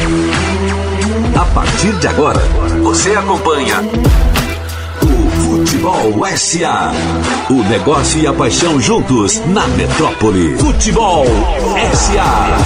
A partir de agora, você acompanha o Futebol SA. O negócio e a paixão juntos na metrópole. Futebol SA.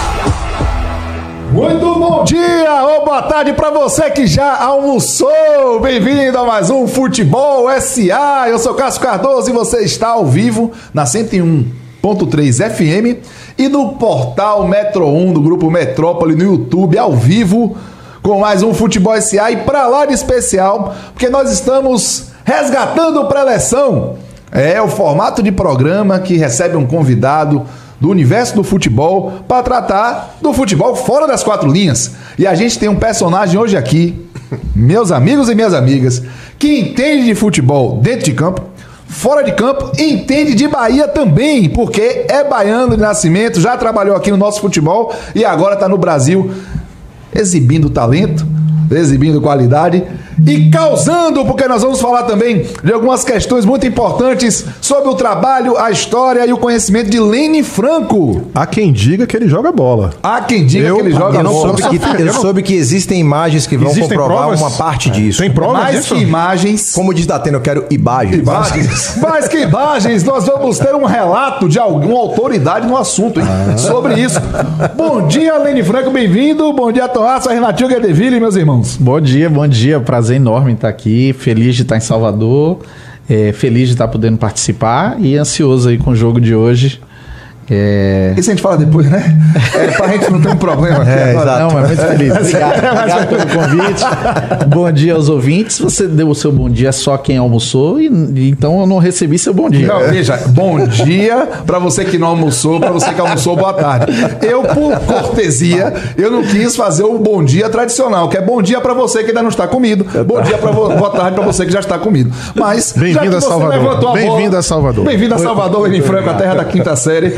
Muito bom dia ou boa tarde para você que já almoçou. Bem-vindo a mais um Futebol SA. Eu sou Cássio Cardoso e você está ao vivo na 101.3 FM e no portal Metro 1 do Grupo Metrópole no YouTube, ao vivo, com mais um Futebol SA e pra lá de especial, porque nós estamos resgatando o Preleção. É o formato de programa que recebe um convidado do universo do futebol para tratar do futebol fora das quatro linhas. E a gente tem um personagem hoje aqui, meus amigos e minhas amigas, que entende de futebol dentro de campo, fora de campo, e entende de Bahia também, porque é baiano de nascimento, já trabalhou aqui no nosso futebol e agora está no Brasil exibindo talento, exibindo qualidade e causando, porque nós vamos falar também de algumas questões muito importantes sobre o trabalho, a história e o conhecimento de Lene Franco. Há quem diga que ele joga bola. Há quem diga que ele joga bola. Eu soube que existem imagens que vão comprovar provas? Uma parte disso. Tem provas mais disso? Que imagens. Como diz Datena, eu quero imagens. Mais que imagens, nós vamos ter um relato de alguma autoridade no assunto, hein? Sobre isso. Bom dia, Lene Franco, bem-vindo. Bom dia, Tomás, Renatinho Guedeville, meus irmãos. Bom dia. Prazer enorme estar aqui, feliz de estar em Salvador, feliz de estar podendo participar e ansioso aí com o jogo de hoje. Isso a gente fala depois, né? Pra gente não ter um problema aqui agora. Exato. Não, mas muito feliz. Obrigado pelo convite. Bom dia aos ouvintes. Você deu o seu bom dia só quem almoçou, então eu não recebi seu bom dia. Não, veja, bom dia pra você que não almoçou, pra você que almoçou, boa tarde. Eu, por cortesia, eu não quis fazer o bom dia tradicional, que é bom dia pra você que ainda não está comido, bom dia, boa tarde pra você que já está comido. Mas, bem-vindo a Salvador. Bem-vindo a Salvador. Bem-vindo a Salvador, Lene Franco, a terra da quinta série.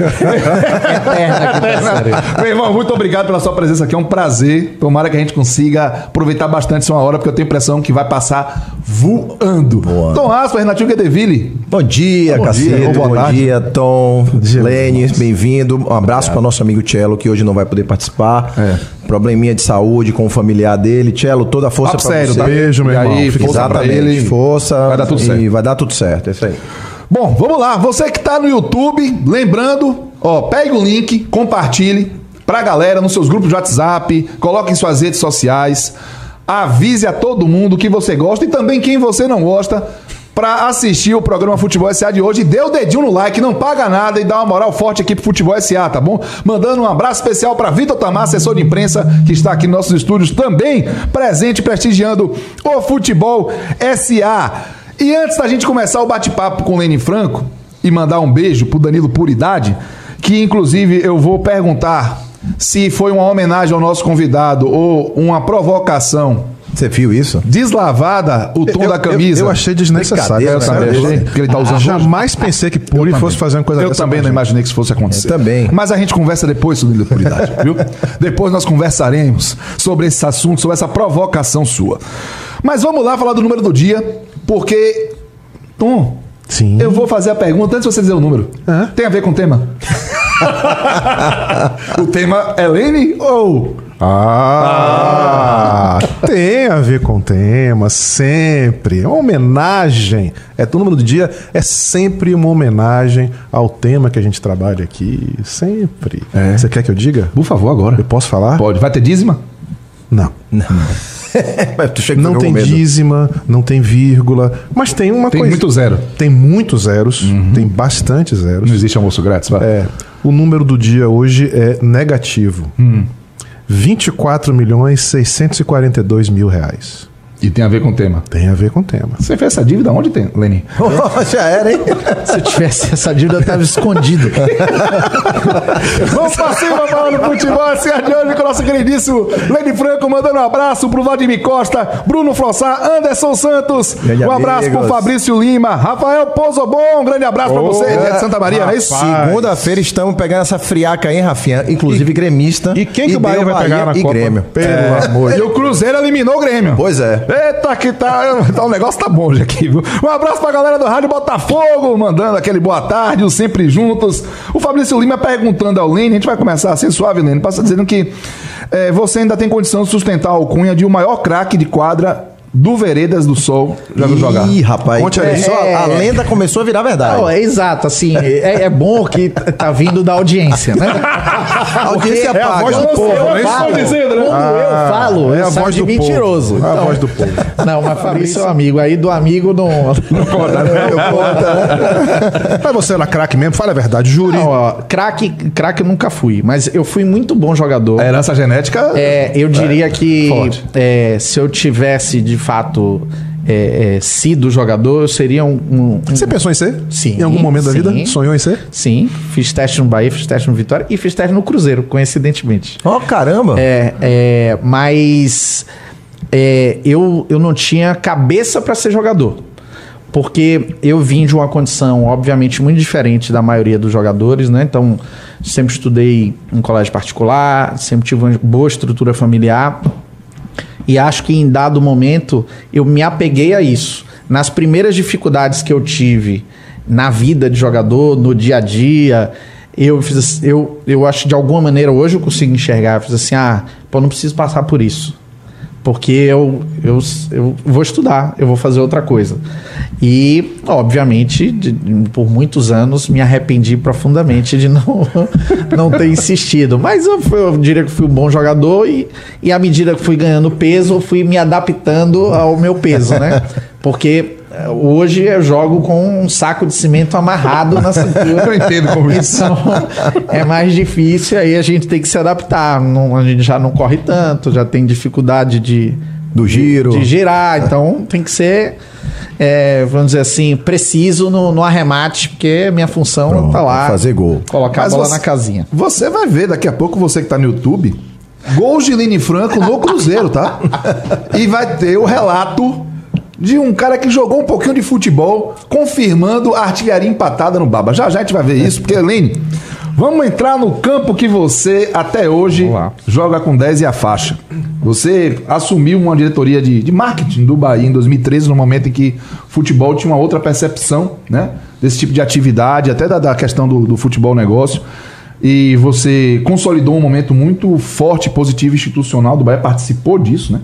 Meu irmão, muito obrigado pela sua presença aqui, é um prazer. Tomara que a gente consiga aproveitar bastante essa hora, porque eu tenho a impressão que vai passar voando. Tom Aspa, Renatinho Guedeville. Bom dia, Cacete. Bom dia, Tom, Lene, bem-vindo. Um abraço para nosso amigo Cello, que hoje não vai poder participar. Probleminha de saúde com o familiar dele. Cello, toda a força para você. Beijo, meu irmão. Exatamente, força. Vai dar tudo certo. E vai dar tudo certo, é isso aí. Bom, vamos lá. Você que tá no YouTube, lembrando, pegue o link, compartilhe pra galera nos seus grupos de WhatsApp, coloque em suas redes sociais, avise a todo mundo que você gosta e também quem você não gosta pra assistir o programa Futebol SA de hoje. Dê o dedinho no like, não paga nada e dá uma moral forte aqui pro Futebol SA, tá bom? Mandando um abraço especial pra Vitor Tamar, assessor de imprensa, que está aqui nos nossos estúdios também, presente, prestigiando o Futebol SA. E antes da gente começar o bate-papo com o Lene Franco e mandar um beijo pro Danilo Puridade, que inclusive eu vou perguntar se foi uma homenagem ao nosso convidado ou uma provocação. Você viu isso? Deslavada o tom da camisa. Eu achei desnecessário. Eu também achei, porque ele tá usando. Jamais pensei que Puri fosse fazer uma coisa dessa. Eu também não imaginei que isso fosse acontecer. Eu também. Mas a gente conversa depois sobre a Puridade, viu? Depois nós conversaremos sobre esse assunto, sobre essa provocação sua. Mas vamos lá falar do número do dia, porque, Tom, sim, eu vou fazer a pergunta antes de você dizer o número. Tem a ver com o tema? O tema é Lene ou... Tem a ver com o tema, sempre. É uma homenagem. O número do dia é sempre uma homenagem ao tema que a gente trabalha aqui. Sempre. Você quer que eu diga? Por favor, agora. Eu posso falar? Pode. Vai ter dízima? Não. Não tem dízima, não tem vírgula, mas tem uma coisa. Tem muito zero. Tem muitos zeros, tem bastante zeros. Não existe almoço grátis, vai. O número do dia hoje é negativo. 24.642.000 E tem a ver com o tema? Tem a ver com o tema. Você fez essa dívida onde tem, Lene? Já era, hein? Se eu tivesse essa dívida, eu estava escondido. Vamos pra cima, falando do futebol. Esse é de hoje com o nosso queridíssimo Lene Franco, mandando um abraço pro Vladimir Costa, Bruno Frossá, Anderson Santos. Grande um abraço amigos. pro Fabrício Lima, Rafael Pozobon. Um grande abraço pra você, de Santa Maria, não é isso? Segunda-feira estamos pegando essa friaca aí, Rafinha, inclusive gremista. E quem que o Bahia vai pegar na e Copa? Grêmio. Pelo amor de E o Cruzeiro eliminou o Grêmio. Pois é. Eita, que tá o negócio tá bom já aqui, viu? Um abraço pra galera do Rádio Botafogo, mandando aquele boa tarde, os sempre juntos. O Fabrício Lima perguntando ao Lene, a gente vai começar assim suave, Lene, passa dizendo que você ainda tem condição de sustentar a alcunha de o maior craque de quadra do Veredas do Sol. Já viu jogar? Ih, rapaz. Conte aí. A lenda começou a virar verdade. Não, é exato, assim, é bom que tá vindo da audiência, né? A audiência é a voz do povo, eu é isso que eu tô dizendo, né? Quando eu falo, É a sabe voz de do mentiroso. povo. É a voz do povo. Não, mas Fabrício é um amigo, aí do amigo não Mas você era craque mesmo? Fala a verdade, júri. Não, ó, craque eu nunca fui, mas eu fui muito bom jogador. A herança genética... Eu diria que forte. se eu tivesse, de fato, sido jogador, eu seria Você pensou em ser? Sim. Em algum momento da Sim. vida? Sonhou em ser? Sim, fiz teste no Bahia, fiz teste no Vitória e fiz teste no Cruzeiro, coincidentemente. Ó, caramba. Mas eu não tinha cabeça para ser jogador. Porque eu vim de uma condição, obviamente, muito diferente da maioria dos jogadores, né? Então, sempre estudei em colégio particular, sempre tive uma boa estrutura familiar. E acho que em dado momento eu me apeguei a isso. Nas primeiras dificuldades que eu tive na vida de jogador, no dia a dia, eu acho que de alguma maneira hoje eu consigo enxergar. Eu fiz assim, não preciso passar por isso. Porque eu vou estudar, eu vou fazer outra coisa. E, obviamente, por muitos anos me arrependi profundamente de não ter insistido. Mas eu diria que fui um bom jogador e à medida que fui ganhando peso, eu fui me adaptando ao meu peso, né? Porque hoje eu jogo com um saco de cimento amarrado na cintura. Eu entendo como isso. Então, é mais difícil, aí a gente tem que se adaptar. A gente já não corre tanto, já tem dificuldade Do giro. de girar, então tem que ser, vamos dizer assim, preciso no arremate, porque minha função tá lá. Fazer gol. Colocar Mas a bola na casinha. Você vai ver daqui a pouco, você que tá no YouTube, gols de Lene Franco no Cruzeiro, tá? E vai ter o relato de um cara que jogou um pouquinho de futebol, confirmando a artilharia empatada no Baba. Já a gente vai ver isso, porque, Lene, vamos entrar no campo que você, até hoje, joga com 10 e a faixa. Você assumiu uma diretoria de marketing do Bahia em 2013, no momento em que o futebol tinha uma outra percepção, né, desse tipo de atividade, até da questão do futebol negócio. E você consolidou um momento muito forte, positivo, institucional do Bahia, participou disso, né?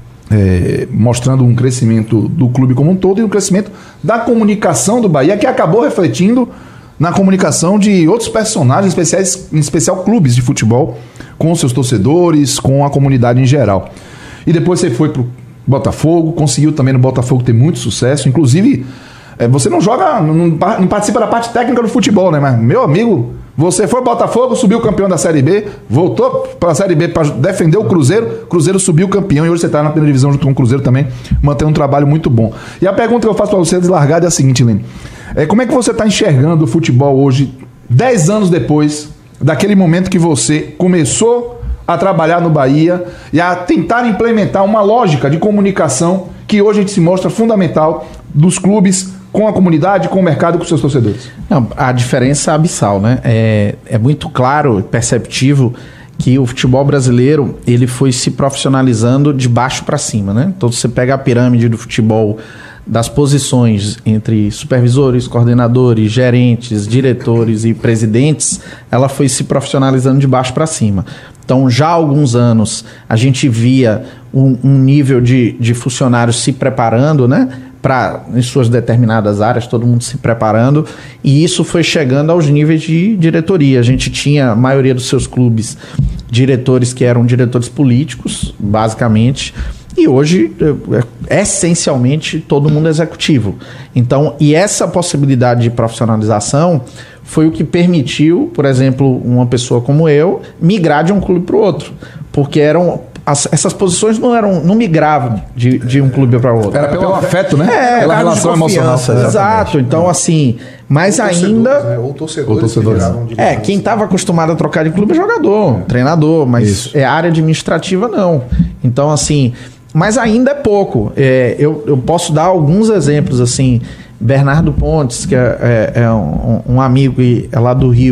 Mostrando um crescimento do clube como um todo e um crescimento da comunicação do Bahia, que acabou refletindo na comunicação de outros personagens especiais, em especial clubes de futebol, com seus torcedores, com a comunidade em geral. E depois você foi pro Botafogo, conseguiu também no Botafogo ter muito sucesso, inclusive você não joga, não participa da parte técnica do futebol, né? Mas, meu amigo, você foi Botafogo, subiu campeão da Série B, voltou para a Série B para defender o Cruzeiro subiu campeão e hoje você está na primeira divisão junto com o Cruzeiro também, mantém um trabalho muito bom. E a pergunta que eu faço para você deslargada é a seguinte, Lene. Como é que você está enxergando o futebol hoje, 10 anos depois daquele momento que você começou a trabalhar no Bahia e a tentar implementar uma lógica de comunicação que hoje a gente se mostra fundamental dos clubes com a comunidade, com o mercado e com seus torcedores? Não, a diferença é abissal, né? É muito claro, perceptível, que o futebol brasileiro ele foi se profissionalizando de baixo para cima, né? Então você pega a pirâmide do futebol, das posições entre supervisores, coordenadores, gerentes, diretores e presidentes, ela foi se profissionalizando de baixo para cima. Então, já há alguns anos, a gente via um nível de funcionários se preparando, né? Em suas determinadas áreas, todo mundo se preparando, e isso foi chegando aos níveis de diretoria. A gente tinha, a maioria dos seus clubes, diretores que eram diretores políticos, basicamente, e hoje, essencialmente, todo mundo é executivo. Então, e essa possibilidade de profissionalização foi o que permitiu, por exemplo, uma pessoa como eu, migrar de um clube para o outro, porque essas posições não migravam de um clube para o outro. Era pelo afeto, né? Pela relação emocional. Exato. Então, assim, mas ainda... Né? Ou torcedores. Quem estava acostumado a trocar de clube é jogador, treinador, mas área administrativa não. Então, assim, mas ainda é pouco. Eu posso dar alguns exemplos, assim. Bernardo Pontes, que é um amigo lá do Rio,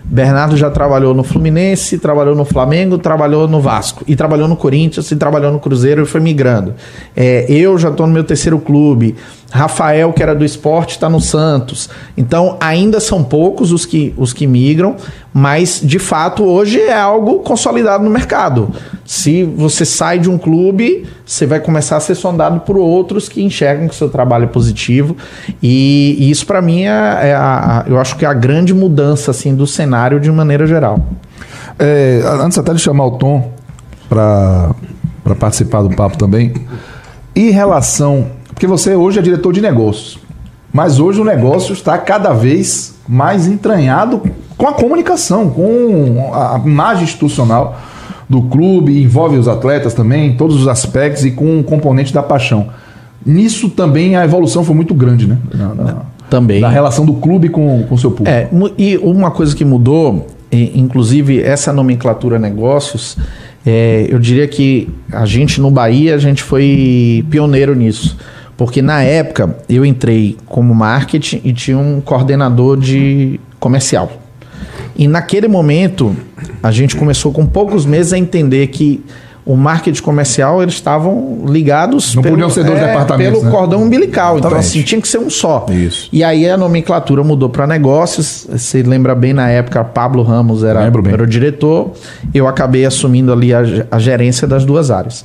Bernardo já trabalhou no Fluminense, trabalhou no Flamengo, trabalhou no Vasco, e trabalhou no Corinthians, e trabalhou no Cruzeiro e foi migrando. Eu já estou no meu 3º clube. Rafael, que era do esporte, está no Santos. Então, ainda são poucos os que migram, mas, de fato, hoje é algo consolidado no mercado. Se você sai de um clube, você vai começar a ser sondado por outros que enxergam que o seu trabalho é positivo. E isso, para mim, eu acho que é a grande mudança assim, do cenário de maneira geral. Antes até de chamar o Tom para participar do papo também, em relação... Porque você hoje é diretor de negócios, mas hoje o negócio está cada vez mais entranhado com a comunicação, com a imagem institucional do clube, envolve os atletas também, todos os aspectos e com o componente da paixão. Nisso também a evolução foi muito grande, né? Também. Da relação do clube com o seu público. E uma coisa que mudou, inclusive essa nomenclatura negócios, eu diria que a gente no Bahia, a gente foi pioneiro nisso. Porque na época eu entrei como marketing e tinha um coordenador de comercial. E naquele momento a gente começou com poucos meses a entender que o marketing comercial, eles estavam ligados podiam ser dois departamentos, pelo cordão umbilical. Exatamente. Então assim, tinha que ser um só. Isso. E aí a nomenclatura mudou para negócios. Você lembra bem, na época, Pablo Ramos era o diretor. Eu acabei assumindo ali a gerência das duas áreas.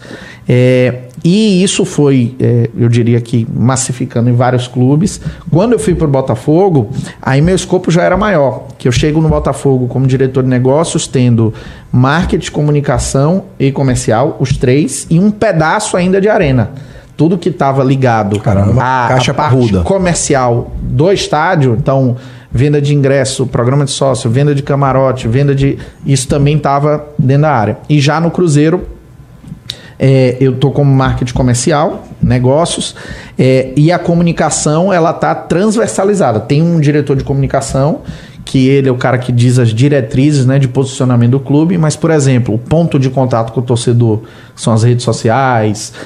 E isso foi, eu diria que, massificando em vários clubes. Quando eu fui para o Botafogo, aí meu escopo já era maior. Que eu chego no Botafogo como diretor de negócios, tendo marketing, comunicação e comercial, os três, e um pedaço ainda de arena. Tudo que estava ligado à parte comercial do estádio, então, venda de ingresso, programa de sócio, venda de camarote, isso também estava dentro da área. E já no Cruzeiro, eu estou como marketing comercial, negócios, e a comunicação ela está transversalizada. Tem um diretor de comunicação, que ele é o cara que diz as diretrizes, né, de posicionamento do clube, mas, por exemplo, o ponto de contato com o torcedor, que são as redes sociais,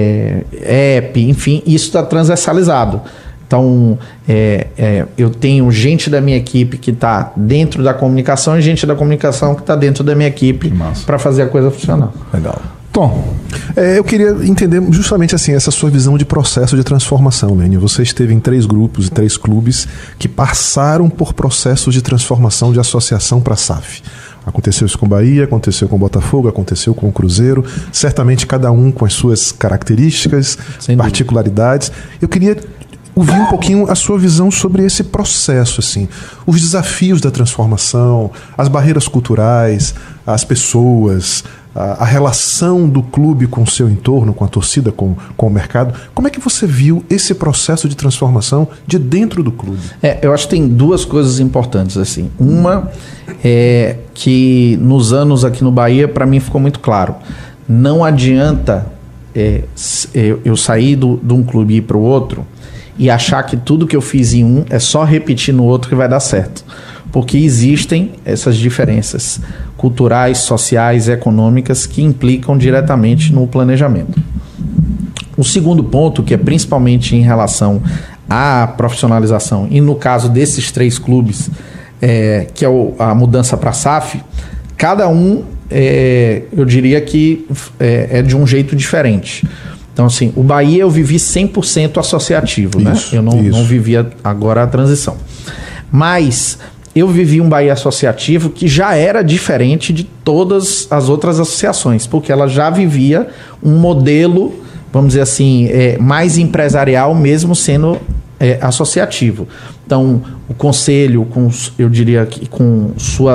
app, enfim, isso está transversalizado. Então, eu tenho gente da minha equipe que está dentro da comunicação e gente da comunicação que está dentro da minha equipe para fazer a coisa funcionar. Legal. Tom, eu queria entender justamente assim essa sua visão de processo de transformação, Lênio. Você esteve em 3 grupos e 3 clubes que passaram por processos de transformação de associação para a SAF. Aconteceu isso com o Bahia, aconteceu com o Botafogo, aconteceu com o Cruzeiro, certamente cada um com as suas características, particularidades. Eu queria ouvir um pouquinho a sua visão sobre esse processo, assim, os desafios da transformação, as barreiras culturais, as pessoas, a relação do clube com o seu entorno, com a torcida, com o mercado. Como é que você viu esse processo de transformação de dentro do clube? Eu acho que tem 2 coisas importantes, assim. Uma é que nos anos aqui no Bahia, para mim ficou muito claro. Não adianta eu sair de um clube e ir para o outro e achar que tudo que eu fiz em um é só repetir no outro que vai dar certo. Porque existem essas diferenças culturais, sociais, econômicas que implicam diretamente no planejamento. O segundo ponto, que é principalmente em relação à profissionalização, e no caso desses 3 clubes, que é a mudança para a SAF, cada um, eu diria que é de um jeito diferente. Então, assim, o Bahia eu vivi 100% associativo, né? Eu não vivia agora a transição. Mas eu vivi um Bahia associativo que já era diferente de todas as outras associações, porque ela já vivia um modelo, vamos dizer assim, mais empresarial, mesmo sendo associativo. Então, o conselho, eu diria que com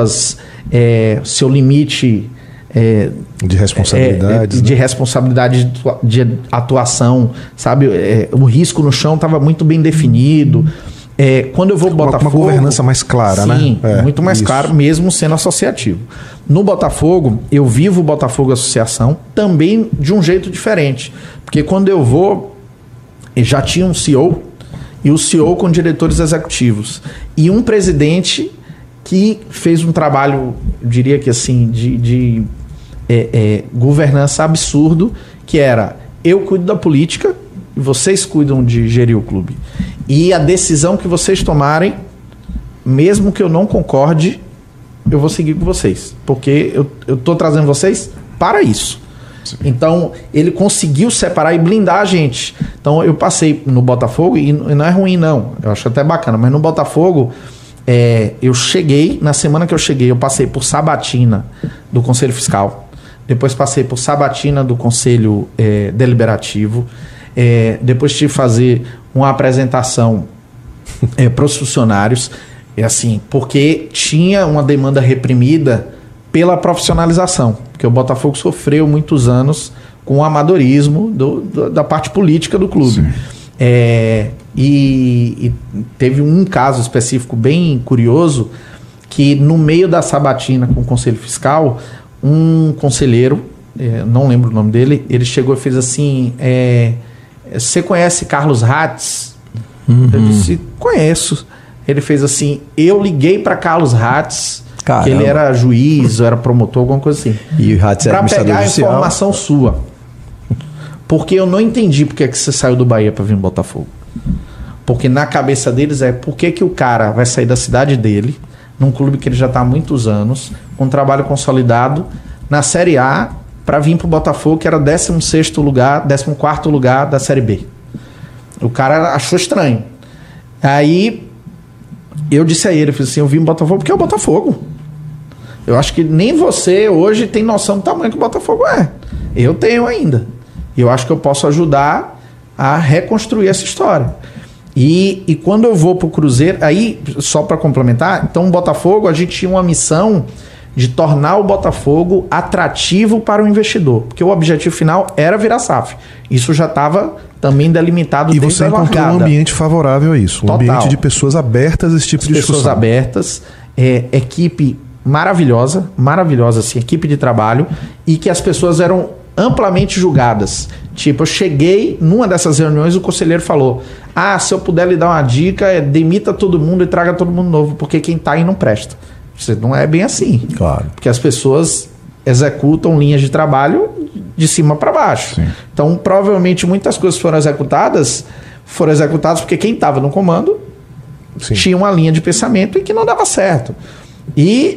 seu limite de responsabilidades, de responsabilidade de atuação, sabe? O risco no chão estava muito bem definido. Quando eu vou ao Botafogo... Uma governança mais clara, né? Sim, muito mais claro, mesmo sendo associativo. No Botafogo, eu vivo o Botafogo Associação também de um jeito diferente. Porque quando eu vou, já tinha um CEO, e o CEO com diretores executivos. E um presidente que fez um trabalho, eu diria que assim, de governança absurdo, que era: eu cuido da política, e vocês cuidam de gerir o clube. E a decisão que vocês tomarem, mesmo que eu não concorde, eu vou seguir com vocês, porque eu tô trazendo vocês para isso. Sim. Então, ele conseguiu separar e blindar a gente. Então, eu passei no Botafogo, e não é ruim não, eu acho até bacana, mas no Botafogo, eu cheguei, na semana que eu cheguei, eu passei por sabatina do Conselho Fiscal, depois passei por sabatina do Conselho Deliberativo, depois tive que fazer uma apresentação para os funcionários, assim, porque tinha uma demanda reprimida pela profissionalização, porque o Botafogo sofreu muitos anos com o amadorismo da parte política do clube. E teve um caso específico bem curioso, que no meio da sabatina com o Conselho Fiscal, um conselheiro, não lembro o nome dele, ele chegou e fez assim, você conhece Carlos Hatz? Eu disse, conheço. Ele fez assim, eu liguei para Carlos Hatz, que ele era juiz, ou era promotor, alguma coisa assim, e o Hatz era administrador judicial, para pegar a informação sua. Porque eu não entendi porque que você saiu do Bahia para vir no Botafogo. Porque na cabeça deles por que o cara vai sair da cidade dele, num clube que ele já está há muitos anos, com um trabalho consolidado, na Série A, para vir para o Botafogo, que era 16º lugar, 14º lugar da Série B. O cara achou estranho. Aí eu disse a ele, eu fiz assim, eu vim pro Botafogo porque é o Botafogo. Eu acho que nem você hoje tem noção do tamanho que o Botafogo é. Eu tenho ainda. E eu acho que eu posso ajudar a reconstruir essa história. E quando eu vou pro Cruzeiro, aí, só para complementar, então o Botafogo, a gente tinha uma missão de tornar o Botafogo atrativo para o investidor, porque o objetivo final era virar SAF. Isso já estava também delimitado dentro da largada. E você encontrou um ambiente favorável a isso, um ambiente de pessoas abertas a esse tipo de discussão. Pessoas abertas, equipe maravilhosa, assim, equipe de trabalho, e que as pessoas eram amplamente julgadas. Tipo, eu cheguei numa dessas reuniões, o conselheiro falou, se eu puder lhe dar uma dica, demita todo mundo e traga todo mundo novo, porque quem tá aí não presta. Você não é bem assim. Claro. Porque as pessoas executam linhas de trabalho de cima para baixo. Sim. Então, provavelmente, muitas coisas foram executadas porque quem estava no comando tinha uma linha de pensamento e que não dava certo. E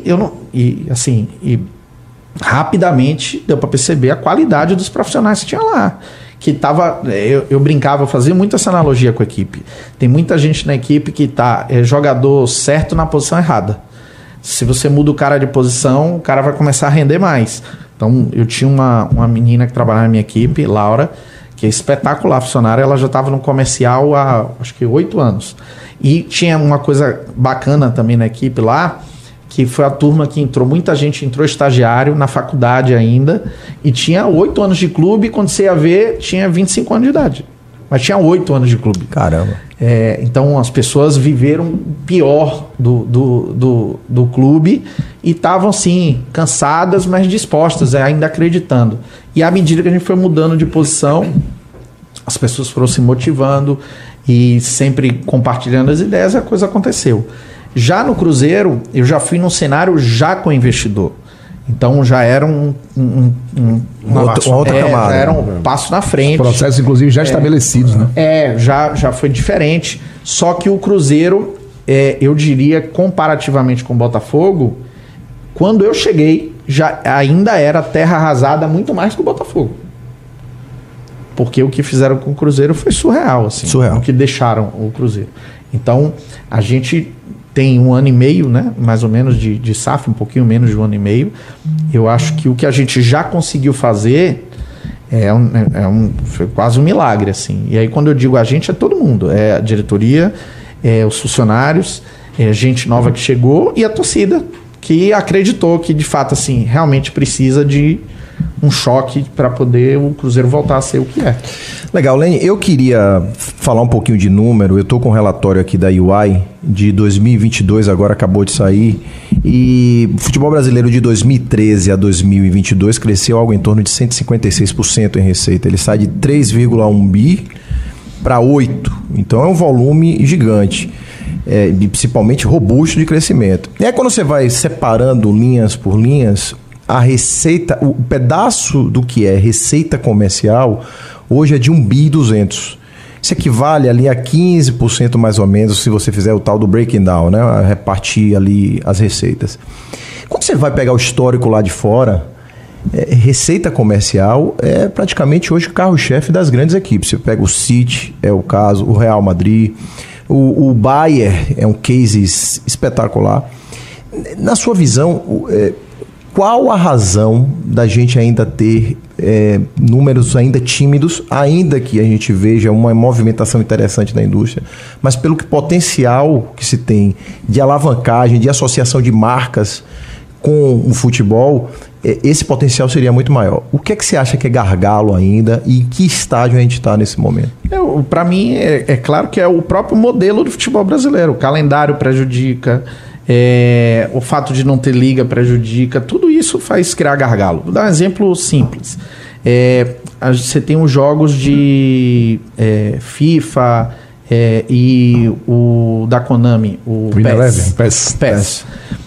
rapidamente deu para perceber a qualidade dos profissionais que tinha lá. Que tava, eu brincava, eu fazia muito essa analogia com a equipe. Tem muita gente na equipe que é jogador certo na posição errada. Se você muda o cara de posição, o cara vai começar a render mais. Então, eu tinha uma menina que trabalhava na minha equipe, Laura, que é espetacular funcionária, ela já estava no comercial há, acho que 8 anos. E tinha uma coisa bacana também na equipe lá, que foi a turma que entrou, muita gente entrou estagiário na faculdade ainda, e tinha 8 anos de clube, quando você ia ver, tinha 25 anos de idade. Mas tinha 8 anos de clube. Caramba. Então as pessoas viveram pior do clube e estavam assim, cansadas, mas dispostas, ainda acreditando. E à medida que a gente foi mudando de posição, as pessoas foram se motivando e sempre compartilhando as ideias, a coisa aconteceu. Já no Cruzeiro, eu já fui num cenário já com investidor. Então já era uma outra camada. Era um passo na frente. Processos, inclusive, já estabelecidos, né? Já foi diferente. Só que o Cruzeiro, eu diria, comparativamente com o Botafogo, quando eu cheguei, já ainda era terra arrasada muito mais que o Botafogo. Porque o que fizeram com o Cruzeiro foi surreal, assim. Surreal. O que deixaram o Cruzeiro. Então, a gente tem 1 ano e meio, né, mais ou menos, de SAF, um pouquinho menos de 1 ano e meio. Eu acho que o que a gente já conseguiu fazer foi quase um milagre, assim. E aí, quando eu digo a gente, é todo mundo. É a diretoria, os funcionários, gente nova que chegou e a torcida, que acreditou que, de fato, assim, realmente precisa de um choque para poder o Cruzeiro voltar a ser o que é. Legal, Lene, eu queria falar um pouquinho de número. Eu estou com um relatório aqui da UI de 2022, agora acabou de sair, e o futebol brasileiro de 2013 a 2022 cresceu algo em torno de 156% em receita. Ele sai de 3,1 bi para 8, então é um volume gigante, principalmente robusto de crescimento. E aí, quando você vai separando linhas por linhas, a receita, o pedaço do que é receita comercial hoje é de 1,2 bi. Isso equivale ali a 15% mais ou menos, se você fizer o tal do breaking down, né? Repartir ali as receitas. Quando você vai pegar o histórico lá de fora, receita comercial é praticamente hoje o carro-chefe das grandes equipes. Você pega o City, é o caso, o Real Madrid, o Bayern é um case espetacular. Na sua visão, qual a razão da gente ainda ter números ainda tímidos, ainda que a gente veja uma movimentação interessante na indústria, mas pelo potencial que se tem de alavancagem, de associação de marcas com o futebol, esse potencial seria muito maior. O que é que você acha que é gargalo ainda e em que estágio a gente está nesse momento? Para mim, é claro que é o próprio modelo do futebol brasileiro. O calendário prejudica, o fato de não ter liga prejudica, tudo isso faz criar gargalo. Vou dar um exemplo simples. Você tem os jogos de FIFA e o da Konami, o PES.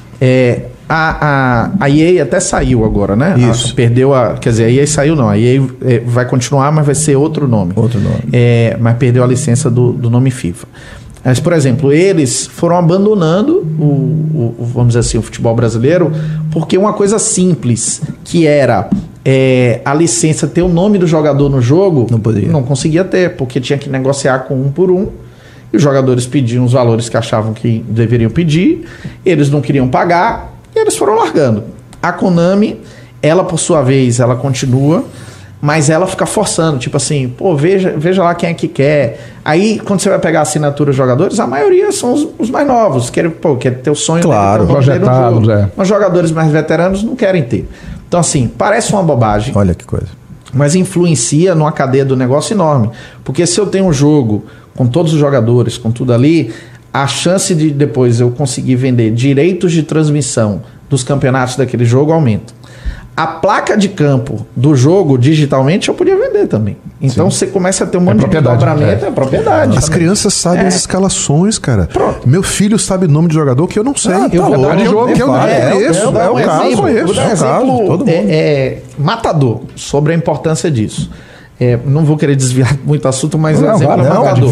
A EA até saiu agora, né? Isso. Quer dizer, a EA saiu não. A EA vai continuar, mas vai ser outro nome. Mas perdeu a licença do nome FIFA. Mas, por exemplo, eles foram abandonando vamos dizer assim, o futebol brasileiro, porque uma coisa simples, que era a licença ter o nome do jogador no jogo, não conseguia ter, porque tinha que negociar com um por um, e os jogadores pediam os valores que achavam que deveriam pedir, eles não queriam pagar, e eles foram largando. A Konami, ela por sua vez, ela continua, mas ela fica forçando, tipo assim, veja lá quem é que quer. Aí, quando você vai pegar a assinatura dos jogadores, a maioria são os mais novos, quer ter o sonho de ter projetados, Mas jogadores mais veteranos não querem ter. Então, assim, parece uma bobagem. Olha que coisa. Mas influencia numa cadeia do negócio enorme. Porque se eu tenho um jogo com todos os jogadores, com tudo ali, a chance de depois eu conseguir vender direitos de transmissão dos campeonatos daquele jogo aumenta. A placa de campo do jogo, digitalmente, eu podia vender também. Então você começa a ter um monte de dobramento, é propriedade. As crianças sabem as escalações, cara. Pronto. Meu filho sabe o nome de jogador que eu não sei. Eu vou dar um jogo que eu não conheço. Vou dar um exemplo matador sobre a importância disso. Não vou querer desviar muito o assunto, mas o exemplo é matador.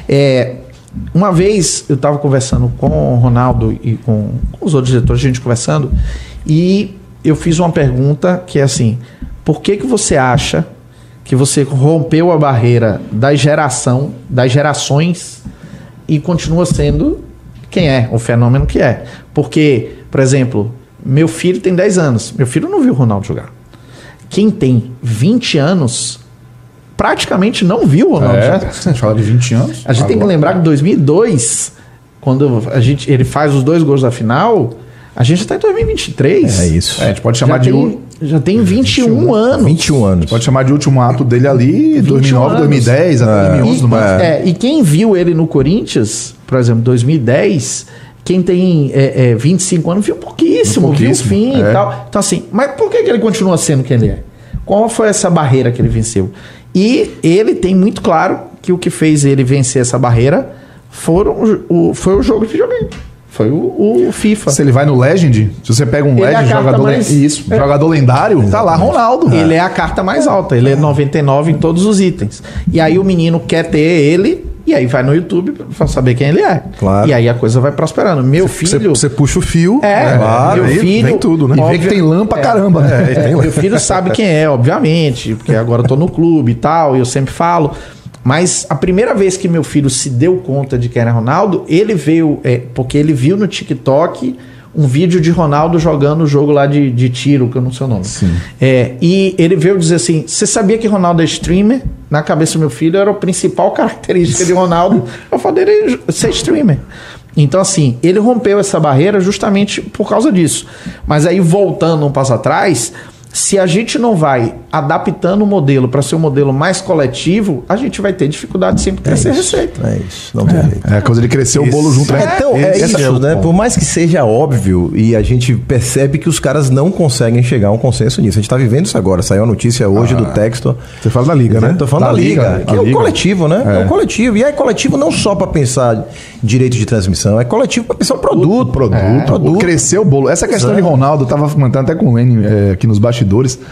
Uma vez eu estava conversando com o Ronaldo e com os outros diretores, a gente conversando, e eu fiz uma pergunta que é assim: por que você acha que você rompeu a barreira das gerações e continua sendo quem é, o fenômeno que é? Porque, por exemplo, meu filho tem 10 anos, meu filho não viu o Ronaldo jogar. Quem tem 20 anos praticamente não viu o Ronaldo jogar. A gente fala de 20 anos. A gente tem que lembrar que em 2002, quando ele faz os 2 gols da final, a gente está em 2023. É isso. A gente pode chamar já tem 21 anos. 21 anos. Pode chamar de último ato dele ali, 2009, 2010, até 2011 no máximo. E quem viu ele no Corinthians, por exemplo, 2010, quem tem 25 anos viu pouquíssimo, viu o fim e tal. Então assim, mas por que ele continua sendo quem ele é? Qual foi essa barreira que ele venceu? E ele tem muito claro que o que fez ele vencer essa barreira foi o jogo de videogame. Foi o FIFA. Se ele vai no Legend, se você pega um Legend, jogador lendário, tá lá Ronaldo. Ele é a carta mais alta, ele é 99 em todos os itens. E aí o menino quer ter ele, e aí vai no YouTube pra saber quem ele é. Claro. E aí a coisa vai prosperando. Meu filho... Você puxa o fio. Claro, meu filho... Vem tudo, né? E vê que tem lã pra caramba, né? Meu filho sabe quem é, obviamente, porque agora eu tô no clube e tal, e eu sempre falo... Mas a primeira vez que meu filho se deu conta de quem era Ronaldo, ele veio... porque ele viu no TikTok um vídeo de Ronaldo jogando o jogo lá de tiro, que eu não sei o nome. Sim. E ele veio dizer assim, você sabia que Ronaldo é streamer? Na cabeça do meu filho era a principal característica de Ronaldo, o fato dele ser streamer. Então assim, ele rompeu essa barreira justamente por causa disso. Mas aí voltando um passo atrás... Se a gente não vai adaptando o modelo para ser um modelo mais coletivo, a gente vai ter dificuldade de sempre crescer a receita. É isso, não tem jeito. É a coisa de crescer o bolo junto. Isso, né? Por mais que seja óbvio, e a gente percebe que os caras não conseguem chegar a um consenso nisso. A gente está vivendo isso agora. Saiu a notícia hoje do Textor. Você fala da Liga, né? Estou falando da Liga. Que é um coletivo, né? É um coletivo. E é coletivo não só para pensar direito de transmissão, é coletivo para pensar o produto. Crescer o bolo. Essa questão de Ronaldo, eu estava comentando até com o Lenny aqui nos bastidores.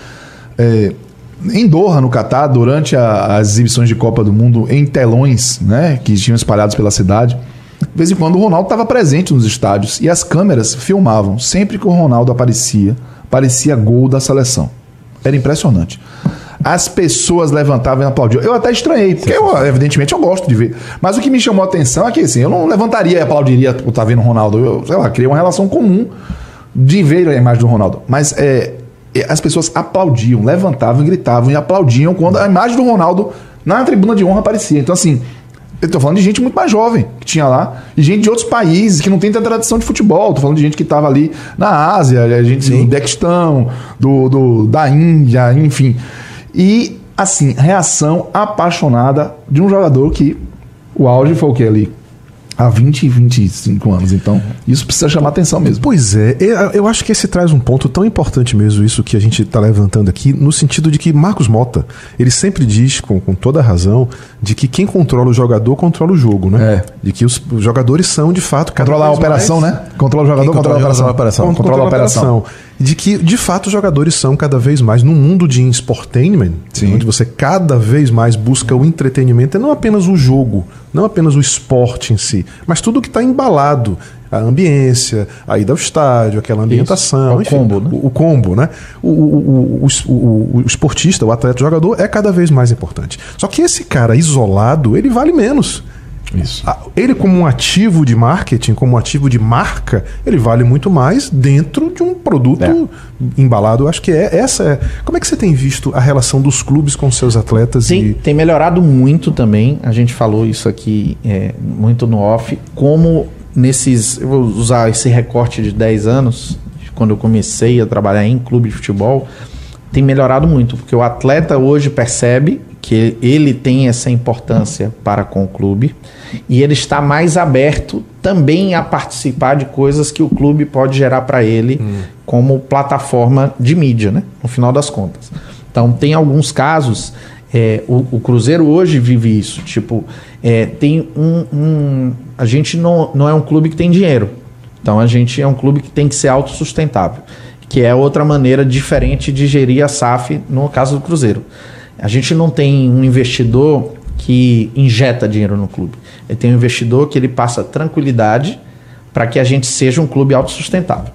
Em Doha, no Catar, durante as exibições de Copa do Mundo, em telões, né, que tinham espalhados pela cidade, vez em quando o Ronaldo estava presente nos estádios e as câmeras filmavam. Sempre que o Ronaldo parecia gol da seleção. Era impressionante. As pessoas levantavam e aplaudiam. Eu até estranhei, porque evidentemente eu gosto de ver. Mas o que me chamou a atenção é que assim, eu não levantaria e aplaudiria por estar vendo o Ronaldo. Eu, sei lá, criei uma relação comum de ver a imagem do Ronaldo. Mas as pessoas aplaudiam, levantavam, gritavam e aplaudiam quando a imagem do Ronaldo na tribuna de honra aparecia. Então assim, eu tô falando de gente muito mais jovem que tinha lá, e gente de outros países que não tem tanta tradição de futebol. Tô falando de gente que tava ali na Ásia, gente do Uzbequistão, da Índia, enfim. E, assim, reação apaixonada de um jogador que o auge foi o que ali? Há 20, 25 anos. Então, isso precisa chamar atenção mesmo. Pois é, eu acho que esse traz um ponto tão importante mesmo, isso que a gente está levantando aqui, no sentido de que Marcos Mota, ele sempre diz, com toda a razão, de que quem controla o jogador controla o jogo, né? De que os jogadores são, de fato, controlar a operação, né? Controla o jogador, controla a operação. Controla a operação. De que, de fato, os jogadores são cada vez mais, no mundo de sportainment, onde você cada vez mais busca o entretenimento, é não apenas o jogo, não apenas o esporte em si, mas tudo que está embalado, a ambiência, a ida ao estádio, aquela ambientação, enfim, combo, né? O combo, né? O esportista, o atleta, o jogador é cada vez mais importante. Só que esse cara isolado, ele vale menos. Isso. Ele, como um ativo de marketing, como um ativo de marca, ele vale muito mais dentro de um produto embalado. Eu acho que essa. Como é que você tem visto a relação dos clubes com seus atletas? Tem melhorado muito também. A gente falou isso aqui muito no off. Como eu vou usar esse recorte de 10 anos, quando eu comecei a trabalhar em clube de futebol, tem melhorado muito, porque o atleta hoje percebe que ele tem essa importância para com o clube e ele está mais aberto também a participar de coisas que o clube pode gerar para ele como plataforma de mídia, né? No final das contas. Então, tem alguns casos, o Cruzeiro hoje vive isso, tipo, tem a gente não é um clube que tem dinheiro, então a gente é um clube que tem que ser autossustentável, que é outra maneira diferente de gerir a SAF no caso do Cruzeiro. A gente não tem um investidor que injeta dinheiro no clube. Ele tem um investidor que ele passa tranquilidade para que a gente seja um clube autossustentável.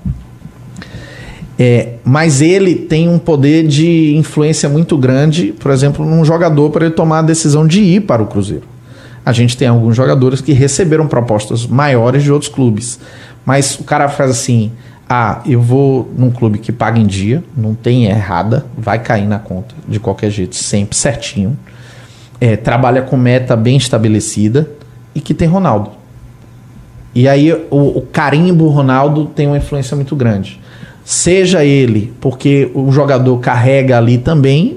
Mas ele tem um poder de influência muito grande, por exemplo, num jogador para ele tomar a decisão de ir para o Cruzeiro. A gente tem alguns jogadores que receberam propostas maiores de outros clubes. Mas o cara faz assim... eu vou num clube que paga em dia, não tem errada, vai cair na conta de qualquer jeito, sempre certinho. Trabalha com meta bem estabelecida e que tem Ronaldo. E aí o carimbo Ronaldo tem uma influência muito grande. Seja ele porque o jogador carrega ali também,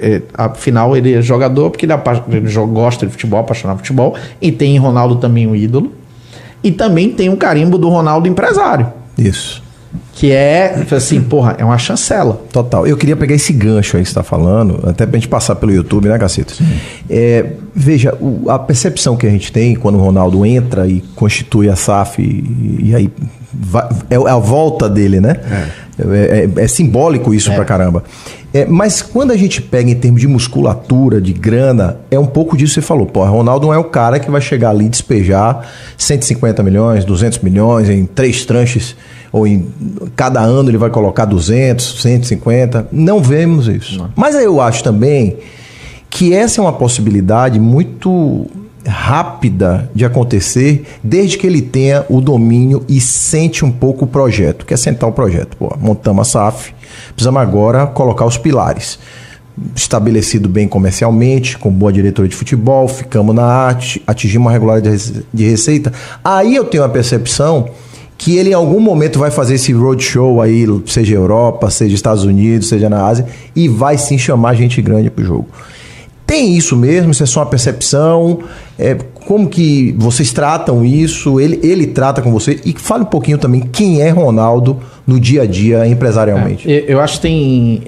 afinal ele é jogador porque ele gosta de futebol, apaixonado por futebol, e tem em Ronaldo também um ídolo. E também tem um carimbo do Ronaldo empresário. Isso. Que assim, é uma chancela. Total. Eu queria pegar esse gancho aí que você está falando, até pra gente passar pelo YouTube, né, Cacito? Veja, a percepção que a gente tem quando o Ronaldo entra e constitui a SAF e aí é a volta dele, né? É simbólico isso pra caramba. Mas quando a gente pega em termos de musculatura, de grana, é um pouco disso que você falou. Ronaldo não é o cara que vai chegar ali e despejar 150 milhões, 200 milhões em 3 tranches, ou em cada ano ele vai colocar 200, 150. Não vemos isso. Não. Mas eu acho também que essa é uma possibilidade muito rápida de acontecer, desde que ele tenha o domínio e sente um pouco o projeto, que é sentar o projeto. Montamos a SAF, precisamos agora colocar os pilares. Estabelecido bem comercialmente, com boa diretoria de futebol, ficamos na arte, atingimos uma regularidade de receita. Aí eu tenho a percepção que ele em algum momento vai fazer esse roadshow aí, seja Europa, seja Estados Unidos, seja na Ásia, e vai sim chamar gente grande pro jogo. Tem isso mesmo? Isso é só uma percepção? Como que vocês tratam isso? Ele trata com você? E fale um pouquinho também quem é Ronaldo no dia a dia empresarialmente. Eu acho que tem...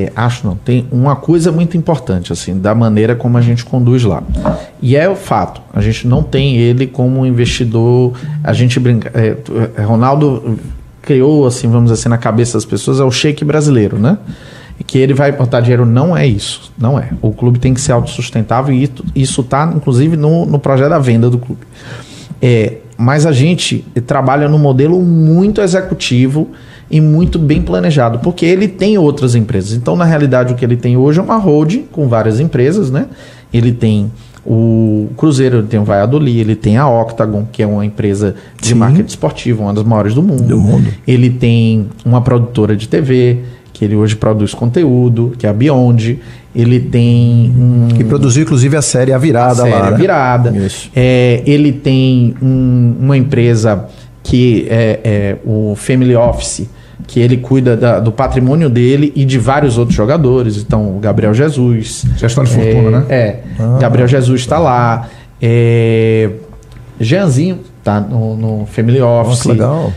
tem uma coisa muito importante, assim, da maneira como a gente conduz lá. E é o fato. A gente não tem ele como investidor. A gente brinca... Ronaldo criou, assim, vamos dizer assim, na cabeça das pessoas, é o sheik brasileiro, né? Que ele vai botar dinheiro, não é isso. Não é. O clube tem que ser autossustentável e isso está, inclusive, no projeto da venda do clube. Mas a gente trabalha num modelo muito executivo e muito bem planejado, porque ele tem outras empresas. Então, na realidade, o que ele tem hoje é uma holding com várias empresas, né? Ele tem o Cruzeiro, ele tem o Valladolid, ele tem a Octagon, que é uma empresa de marketing esportivo, uma das maiores do mundo. Ele tem uma produtora de TV, que ele hoje produz conteúdo, que é a Beyond. Ele tem que produziu, inclusive, a série A Virada lá. A Virada. Isso. Ele tem uma empresa que é o Family Office, que ele cuida do patrimônio dele e de vários outros jogadores. Então, o Gabriel Jesus. Gestão de fortuna, né? Gabriel Jesus está lá. Jeanzinho está no Family Office. Nossa, legal.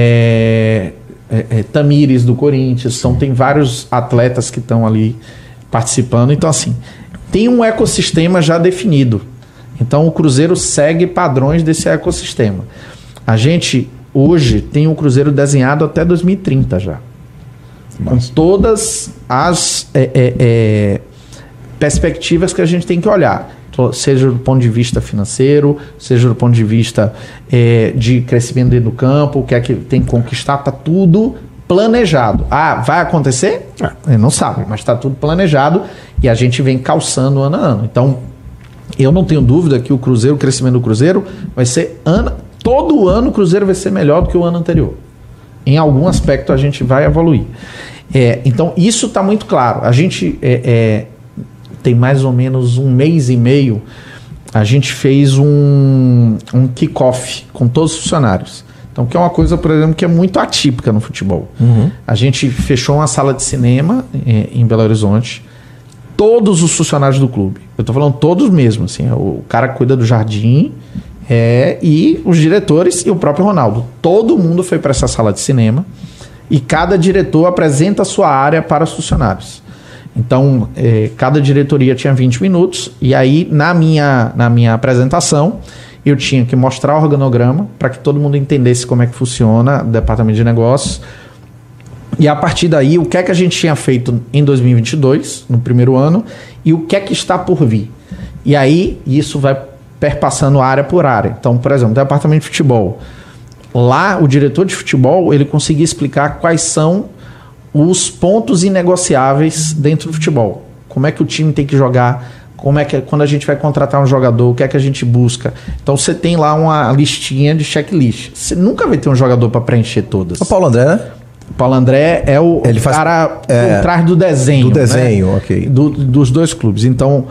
Tamires do Corinthians. Então, tem vários atletas que estão ali participando. Então, assim, tem um ecossistema já definido. Então, o Cruzeiro segue padrões desse ecossistema. A gente, hoje, tem um Cruzeiro desenhado até 2030 já. Com todas as perspectivas que a gente tem que olhar. Seja do ponto de vista financeiro, seja do ponto de vista de crescimento dentro do campo, o que é que tem que conquistar, está tudo planejado. Vai acontecer? Não sabe, mas está tudo planejado e a gente vem calçando ano a ano. Então, eu não tenho dúvida que o crescimento do Cruzeiro vai ser todo ano o Cruzeiro vai ser melhor do que o ano anterior. Em algum aspecto a gente vai evoluir. Então, isso está muito claro. A gente tem mais ou menos 1 mês e meio, a gente fez um kick-off com todos os funcionários. Então, que é uma coisa, por exemplo, que é muito atípica no futebol. A gente fechou uma sala de cinema em Belo Horizonte, todos os funcionários do clube. Eu estou falando todos mesmo, assim, o cara que cuida do jardim e os diretores e o próprio Ronaldo. Todo mundo foi para essa sala de cinema e cada diretor apresenta a sua área para os funcionários. Então, cada diretoria tinha 20 minutos e aí, na minha apresentação, eu tinha que mostrar o organograma para que todo mundo entendesse como é que funciona o departamento de negócios. E a partir daí, o que é que a gente tinha feito em 2022, no primeiro ano, e o que é que está por vir. E aí, isso vai perpassando área por área. Então, por exemplo, departamento de futebol. Lá, o diretor de futebol, ele conseguia explicar quais são os pontos inegociáveis dentro do futebol. Como é que o time tem que jogar, como é que quando a gente vai contratar um jogador, o que é que a gente busca. Então você tem lá uma listinha de checklist. Você nunca vai ter um jogador para preencher todas. O Paulo André, né? O Paulo André é o cara por trás do desenho. Do desenho, né? ok. Dos dois clubes. Então,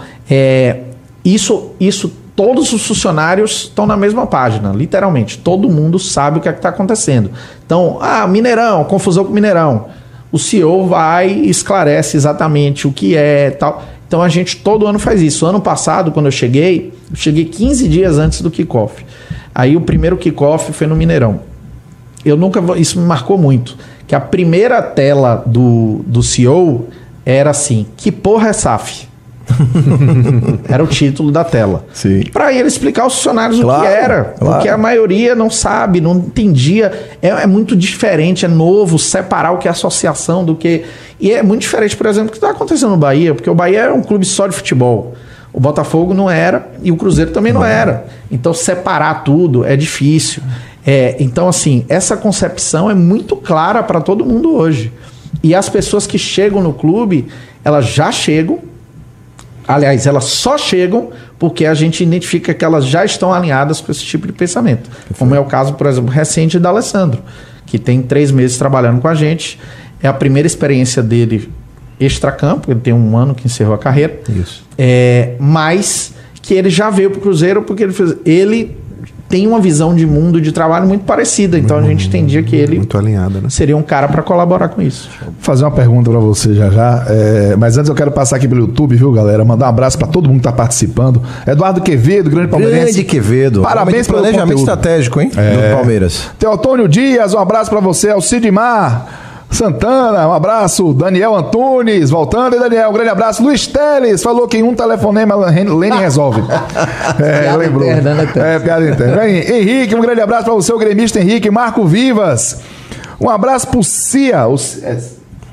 isso todos os funcionários estão na mesma página, literalmente. Todo mundo sabe o que é que está acontecendo. Então, Mineirão, confusão com o Mineirão. O CEO vai e esclarece exatamente o que é tal. Então a gente todo ano faz isso. Ano passado, quando eu cheguei 15 dias antes do kickoff. Aí o primeiro kickoff foi no Mineirão. Isso me marcou muito. Que a primeira tela do CEO era assim: que porra é SAF? Era o título da tela. Para ele explicar aos funcionários o que era. Porque a maioria não sabe, não entendia. É muito diferente, é novo separar o que é associação do que... E é muito diferente, por exemplo, do que está acontecendo no Bahia, porque o Bahia é um clube só de futebol. O Botafogo não era e o Cruzeiro também não era. Então separar tudo é difícil. Então, assim, essa concepção é muito clara para todo mundo hoje. E as pessoas que chegam no clube, elas já chegam. Aliás, elas só chegam porque a gente identifica que elas já estão alinhadas com esse tipo de pensamento. Como é o caso, por exemplo, recente da Alessandro, que tem 3 meses trabalhando com a gente. É a primeira experiência dele extracampo, ele tem 1 ano que encerrou a carreira. Isso. Mas que ele já veio para o Cruzeiro porque ele tem uma visão de mundo de trabalho muito parecida. Então a gente entendia que ele muito alinhada, né? Seria um cara para colaborar com isso. Vou fazer uma pergunta para você já. Mas antes eu quero passar aqui pelo YouTube, viu, galera? Mandar um abraço para todo mundo que está participando. Eduardo Quevedo, grande palmeirense. Grande Quevedo. Parabéns pelo planejamento conteúdo estratégico, hein? Do Palmeiras. Teotônio Dias, um abraço para você. Alcidimar Santana, um abraço. Daniel Antunes, voltando. E Daniel, um grande abraço. Luiz Teles falou que em um telefonema Lene resolve. Lembrou. Piada interna. Henrique, um grande abraço para o seu gremista Henrique. Marco Vivas, um abraço pro Cia.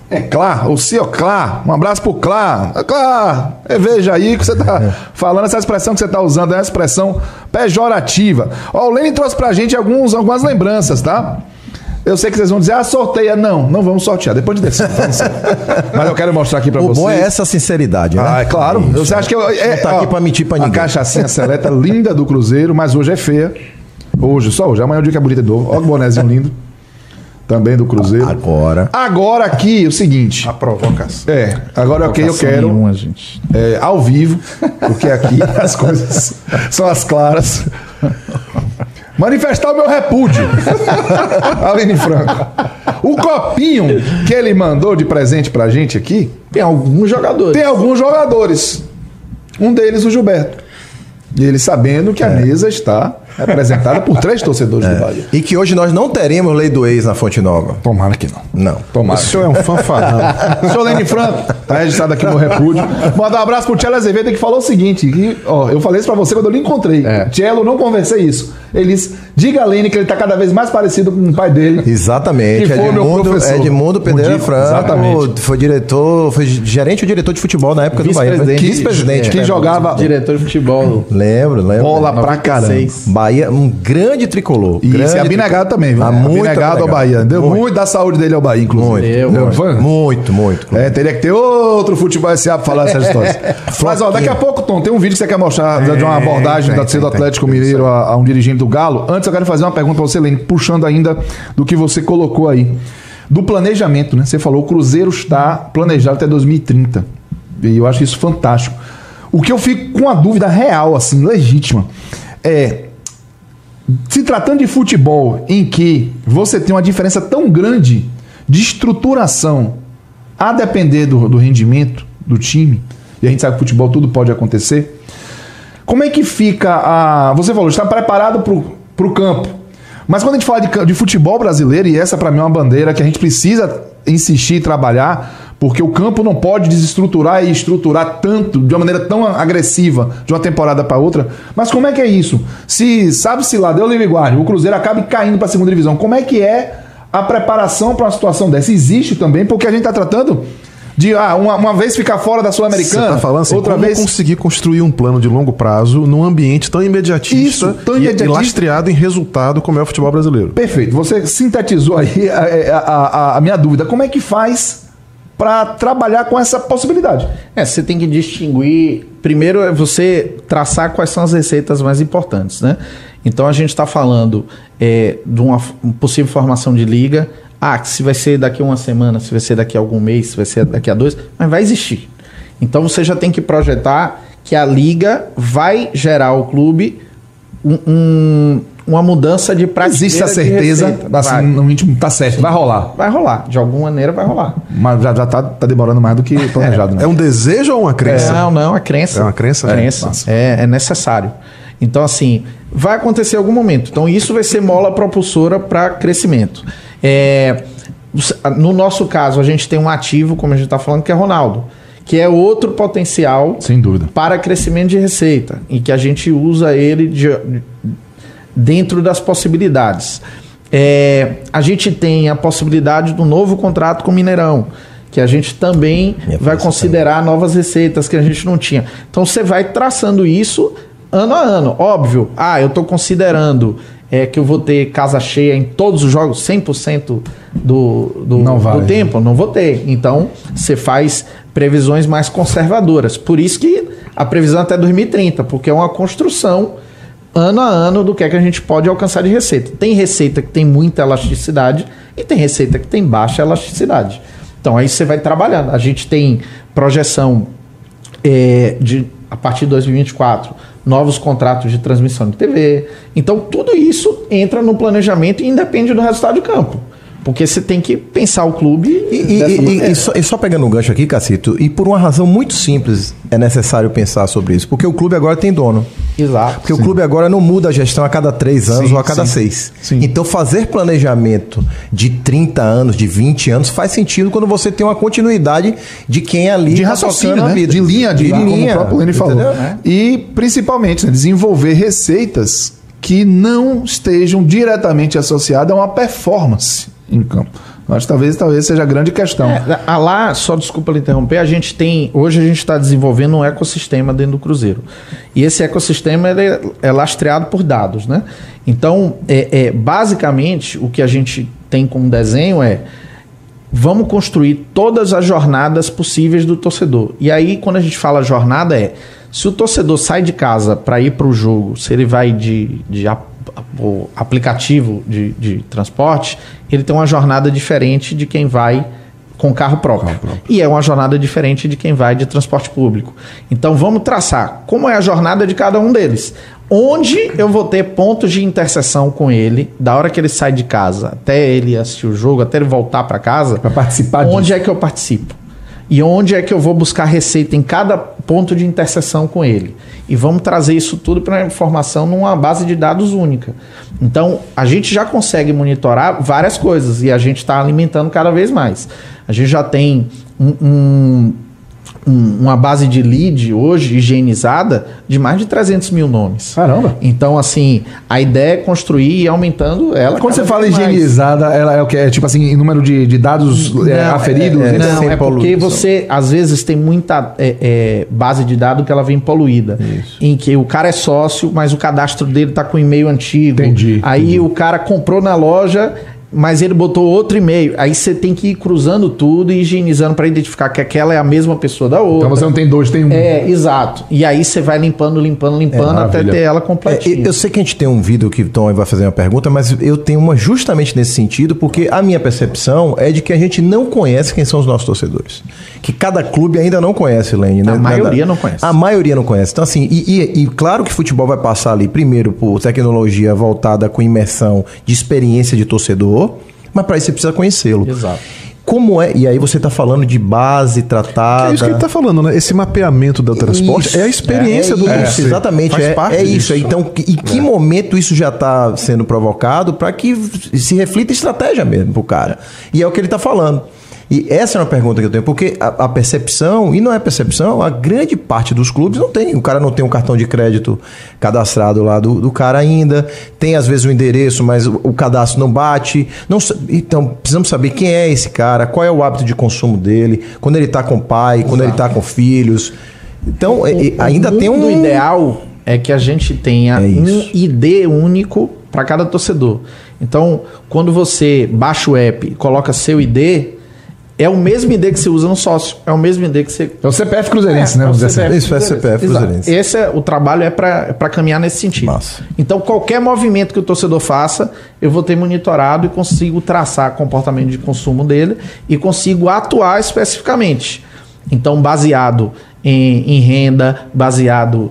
É claro, o senhor Clá, um abraço pro Clá. Clá, veja aí que você tá falando, essa expressão que você tá usando é uma expressão pejorativa. Ó, o Lênin trouxe pra gente algumas lembranças, tá? Eu sei que vocês vão dizer, sorteia. Não vamos sortear, depois de descer. Mas eu quero mostrar aqui pra vocês. O bom é essa sinceridade, né? É claro. Você acha que eu... Não tá aqui pra mentir pra ninguém. A cachaçinha seleta linda do Cruzeiro, mas hoje é feia. Só hoje. Amanhã é o dia que é bonito de novo. Olha que bonézinho lindo. Também do Cruzeiro. Agora aqui, o seguinte. A provocação. Agora eu quero nenhuma, gente. Ao vivo, porque aqui as coisas são as claras. Manifestar o meu repúdio. Aline Franco. O copinho que ele mandou de presente pra gente aqui. Tem alguns jogadores. Um deles, o Gilberto. E ele sabendo que a mesa está representada por 3 torcedores do Bahia. E que hoje nós não teremos lei do ex na Fonte Nova. Tomara que não. Não. Tomara. O senhor é um fanfarrão. Senhor Lênin Franco, tá registrado aqui no repúdio. Mandar um abraço pro Tchelo Azevedo, que falou o seguinte, que, eu falei isso pra você quando eu lhe encontrei. Tchelo, não conversei isso. Ele disse, diga a Lênin que ele tá cada vez mais parecido com o pai dele. Exatamente. Que foi meu professor. Edmundo Pereira Franco. Exatamente. Foi gerente ou diretor de futebol na época do Bahia. Vice-presidente. Que jogava... Diretor de futebol. Lembro. Bola pra caramba. Bahia, um grande tricolor. E abnegado também, viu? Abnegado ao Bahia. Deu muito da saúde dele ao Bahia, inclusive. Muito. Teria que ter outro futebol SA pra falar essas histórias. Mas, daqui a pouco, Tom, tem um vídeo que você quer mostrar de uma abordagem da torcida do Atlético Mineiro a um dirigente do Galo. Antes, eu quero fazer uma pergunta pra você, Lênin, puxando ainda do que você colocou aí. Do planejamento, né? Você falou, o Cruzeiro está planejado até 2030. E eu acho isso fantástico. O que eu fico com a dúvida real, assim, legítima, se tratando de futebol em que você tem uma diferença tão grande de estruturação a depender do rendimento do time, e a gente sabe que futebol tudo pode acontecer, como é que fica Você falou, está preparado para o campo, mas quando a gente fala de futebol brasileiro, e essa para mim é uma bandeira que a gente precisa insistir e trabalhar, porque o campo não pode desestruturar e estruturar tanto, de uma maneira tão agressiva, de uma temporada para outra. Mas como é que é isso? Sabe-se lá, deu livre guarda, o Cruzeiro acaba caindo para a segunda divisão. Como é que é a preparação para uma situação dessa? Existe também, porque a gente está tratando de uma vez ficar fora da Sul-Americana, você tá falando assim, outra vez conseguir construir um plano de longo prazo num ambiente tão imediatista, e lastreado em resultado como é o futebol brasileiro. Perfeito. Você sintetizou aí a minha dúvida. Como é que faz para trabalhar com essa possibilidade? Você tem que distinguir. Primeiro é você traçar quais são as receitas mais importantes, né? Então a gente está falando de uma possível formação de liga. Se vai ser daqui a uma semana, se vai ser daqui a algum mês, se vai ser daqui a 2, mas vai existir. Então você já tem que projetar que a liga vai gerar ao clube uma mudança de prática. Existe a certeza, assim, no íntimo, tá certo, vai rolar. Vai rolar, de alguma maneira vai rolar. Mas já tá demorando mais do que planejado, né? É um desejo ou uma crença? Não, é crença. É uma crença? É necessário. Então, assim, vai acontecer em algum momento. Então, isso vai ser mola propulsora para crescimento. No nosso caso, a gente tem um ativo, como a gente está falando, que é Ronaldo, que é outro potencial, sem dúvida, para crescimento de receita, e que a gente usa ele dentro das possibilidades. A gente tem a possibilidade do novo contrato com o Mineirão, que a gente também vai considerar novas receitas que a gente não tinha. Então você vai traçando isso ano a ano. Óbvio, eu estou considerando que eu vou ter casa cheia em todos os jogos, 100% do tempo, não vou ter. Então você faz previsões mais conservadoras. Por isso que a previsão é até 2030, porque é uma construção ano a ano do que é que a gente pode alcançar de receita. Tem receita que tem muita elasticidade e tem receita que tem baixa elasticidade. Então aí você vai trabalhando. A gente tem projeção a partir de 2024, novos contratos de transmissão de TV. Então tudo isso entra no planejamento e independe do resultado de campo. Porque você tem que pensar o clube e só pegando um gancho aqui, Cacito, e por uma razão muito simples é necessário pensar sobre isso. Porque o clube agora tem dono. Exato. Porque o clube agora não muda a gestão a cada 3 anos ou a cada 6. Sim. Então fazer planejamento de 30 anos, de 20 anos, faz sentido quando você tem uma continuidade de quem ali de raciocínio, né? vida. De linha, como o próprio Lênin falou. Né? E principalmente desenvolver receitas que não estejam diretamente associadas a uma performance em campo. Acho que talvez seja a grande questão. Lá, só desculpa lhe interromper, hoje a gente está desenvolvendo um ecossistema dentro do Cruzeiro. E esse ecossistema ele é lastreado por dados, né? Então, basicamente, o que a gente tem como desenho vamos construir todas as jornadas possíveis do torcedor. E aí, quando a gente fala jornada, se o torcedor sai de casa para ir para o jogo, se ele vai de aplicativo de transporte, ele tem uma jornada diferente de quem vai com carro próprio. E é uma jornada diferente de quem vai de transporte público. Então vamos traçar como é a jornada de cada um deles. Onde eu vou ter pontos de interseção com ele, da hora que ele sai de casa até ele assistir o jogo, até ele voltar para casa. Para participar onde é que eu participo? E onde é que eu vou buscar receita em cada ponto de interseção com ele? E vamos trazer isso tudo para a informação numa base de dados única. Então, a gente já consegue monitorar várias coisas e a gente está alimentando cada vez mais. A gente já tem uma base de lead hoje higienizada de mais de 300 mil nomes. Caramba! Então, assim, a ideia é construir e ir aumentando ela. Quando você fala higienizada, ela é o que? É tipo assim, em número de dados aferidos? Não, é porque você, às vezes, tem muita base de dados que ela vem poluída. Isso. Em que o cara é sócio, mas o cadastro dele tá com e-mail antigo. Entendi. Aí o cara comprou na loja, mas ele botou outro e-mail. Aí você tem que ir cruzando tudo e higienizando para identificar que aquela é a mesma pessoa da outra. Então você não tem dois, tem um. Exato. E aí você vai limpando até ter ela completinha. Eu sei que a gente tem um vídeo que o Tom vai fazer uma pergunta, mas eu tenho uma justamente nesse sentido, porque a minha percepção é de que a gente não conhece quem são os nossos torcedores. Que cada clube ainda não conhece, Lene. Né? A maioria não conhece. A maioria não conhece. Então, assim, e claro que o futebol vai passar ali, primeiro, por tecnologia voltada com imersão de experiência de torcedor, mas para isso você precisa conhecê-lo. Exato. Como é? E aí você está falando de base tratada. É isso que ele está falando, né? Esse mapeamento do transporte é a experiência do torcedor. Exatamente, isso. Então, em que momento isso já está sendo provocado para que se reflita estratégia mesmo para o cara? E é o que ele está falando. E essa é uma pergunta que eu tenho, porque a percepção, e não é percepção, a grande parte dos clubes não tem. O cara não tem um cartão de crédito cadastrado lá do cara ainda, tem às vezes um endereço, mas o cadastro não bate. Então, precisamos saber quem é esse cara, qual é o hábito de consumo dele, quando ele está com o pai, quando ele está com filhos. Então, ainda tem um... O ideal é que a gente tenha um ID único para cada torcedor. Então, quando você baixa o app e coloca seu ID... É o mesmo ID que você usa no sócio. É o mesmo ID que você... É o CPF cruzeirense, né? Isso é CPF cruzeirense. O trabalho é para caminhar nesse sentido. Massa. Então, qualquer movimento que o torcedor faça, eu vou ter monitorado e consigo traçar comportamento de consumo dele e consigo atuar especificamente. Então, baseado em renda, baseado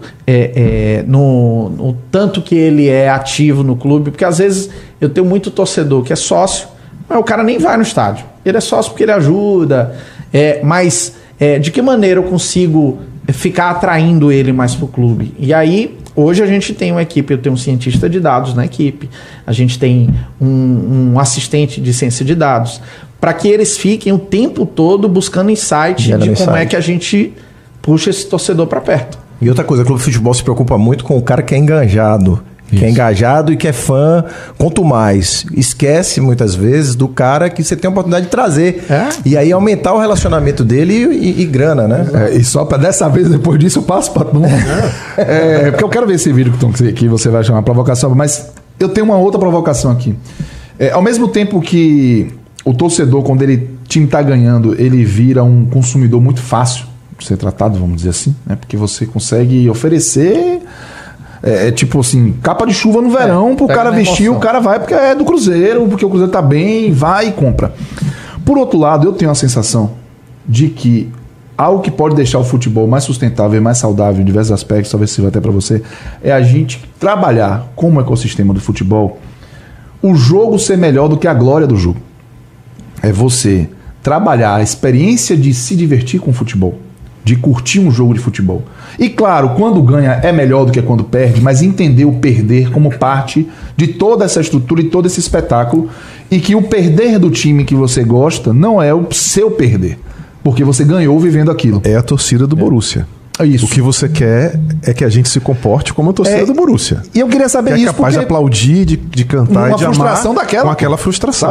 no tanto que ele é ativo no clube. Porque, às vezes, eu tenho muito torcedor que é sócio, mas o cara nem vai no estádio. Ele é sócio porque ele ajuda. Mas de que maneira eu consigo ficar atraindo ele mais pro clube? E aí, hoje a gente tem uma equipe, eu tenho um cientista de dados na equipe, a gente tem um assistente de ciência de dados, para que eles fiquem o tempo todo buscando insight de como é que a gente puxa esse torcedor para perto. E outra coisa, o Clube de Futebol se preocupa muito com o cara que é enganjado. Isso. Que é engajado e que é fã, quanto mais. Esquece muitas vezes do cara que você tem a oportunidade de trazer. E aí aumentar o relacionamento dele e grana, né? E só para dessa vez, depois disso, eu passo para Tom. Porque eu quero ver esse vídeo que você vai chamar provocação, mas eu tenho uma outra provocação aqui. Ao mesmo tempo que o torcedor, quando ele time está ganhando, ele vira um consumidor muito fácil de ser tratado, vamos dizer assim, né? Porque você consegue oferecer... tipo assim, capa de chuva no verão pro cara vestir, o cara vai porque é do Cruzeiro, porque o Cruzeiro tá bem, vai e compra. Por outro lado, eu tenho a sensação de que algo que pode deixar o futebol mais sustentável e mais saudável em diversos aspectos, talvez sirva até para você, é a gente trabalhar como ecossistema do futebol, o jogo ser melhor do que a glória do jogo. É você trabalhar a experiência de se divertir com o futebol, de curtir um jogo de futebol. E claro, quando ganha é melhor do que quando perde, mas entender o perder como parte de toda essa estrutura e todo esse espetáculo, e que o perder do time que você gosta não é o seu perder, porque você ganhou vivendo aquilo. É a torcida do Borussia. Isso. O que você quer é que a gente se comporte como a torcida do Borussia. E eu queria saber que isso é capaz de aplaudir, de cantar e de frustração amar daquela, com aquela frustração. Sabe?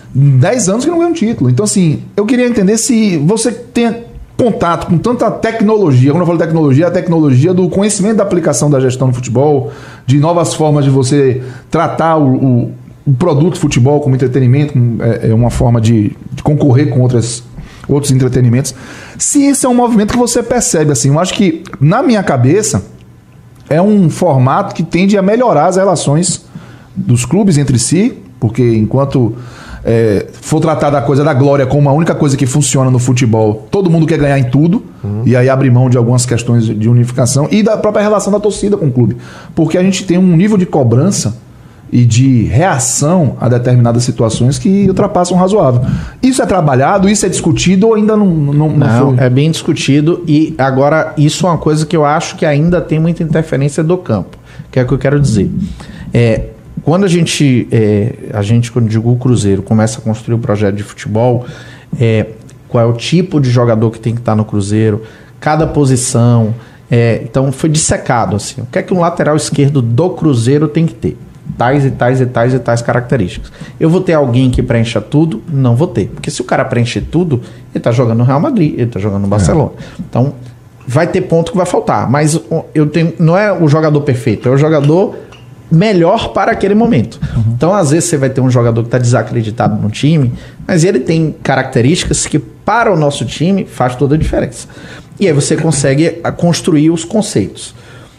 10 anos que não ganha um título. Então, assim, eu queria entender se você tem contato com tanta tecnologia. Quando eu falo tecnologia, a tecnologia do conhecimento da aplicação da gestão no futebol, de novas formas de você tratar o produto futebol como entretenimento, é uma forma de concorrer com outros entretenimentos. Se esse é um movimento que você percebe, assim, eu acho que, na minha cabeça, é um formato que tende a melhorar as relações dos clubes entre si, porque enquanto for tratada a coisa da glória como a única coisa que funciona no futebol, todo mundo quer ganhar em tudo, e aí abre mão de algumas questões de unificação e da própria relação da torcida com o clube. Porque a gente tem um nível de cobrança e de reação a determinadas situações que ultrapassam o razoável. Isso é trabalhado, isso é discutido ou ainda não foi? É bem discutido, e agora isso é uma coisa que eu acho que ainda tem muita interferência do campo, que é o que eu quero dizer. Quando a gente, quando digo o Cruzeiro, começa a construir o projeto de futebol, qual é o tipo de jogador que tem que estar no Cruzeiro, cada posição, então foi dissecado assim, o que é que um lateral esquerdo do Cruzeiro tem que ter? Tais e tais e tais e tais características. Eu vou ter alguém que preencha tudo? Não vou ter. Porque se o cara preencher tudo, ele está jogando no Real Madrid, ele está jogando no Barcelona. Então, vai ter ponto que vai faltar. Mas não é o jogador perfeito, é o jogador melhor para aquele momento. Então, às vezes, você vai ter um jogador que está desacreditado no time, mas ele tem características que, para o nosso time, faz toda a diferença. E aí você consegue construir os conceitos.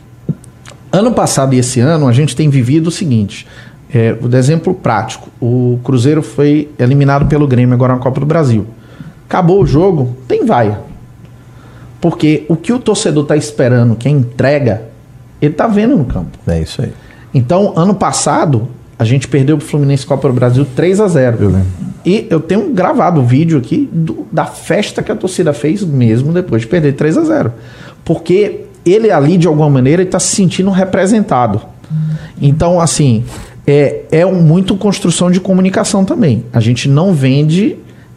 Ano passado e esse ano, a gente tem vivido o seguinte, o exemplo prático, o Cruzeiro foi eliminado pelo Grêmio agora na Copa do Brasil. Acabou o jogo, tem vaia. Porque o que o torcedor está esperando, que é entrega, ele está vendo no campo. É isso aí. Então, ano passado, a gente perdeu pro Fluminense Copa do Brasil 3-0. Eu lembro. E eu tenho gravado o vídeo aqui da festa que a torcida fez mesmo depois de perder 3-0. Porque ele ali, de alguma maneira, está se sentindo representado. Então, assim, muito construção de comunicação também. A gente não vende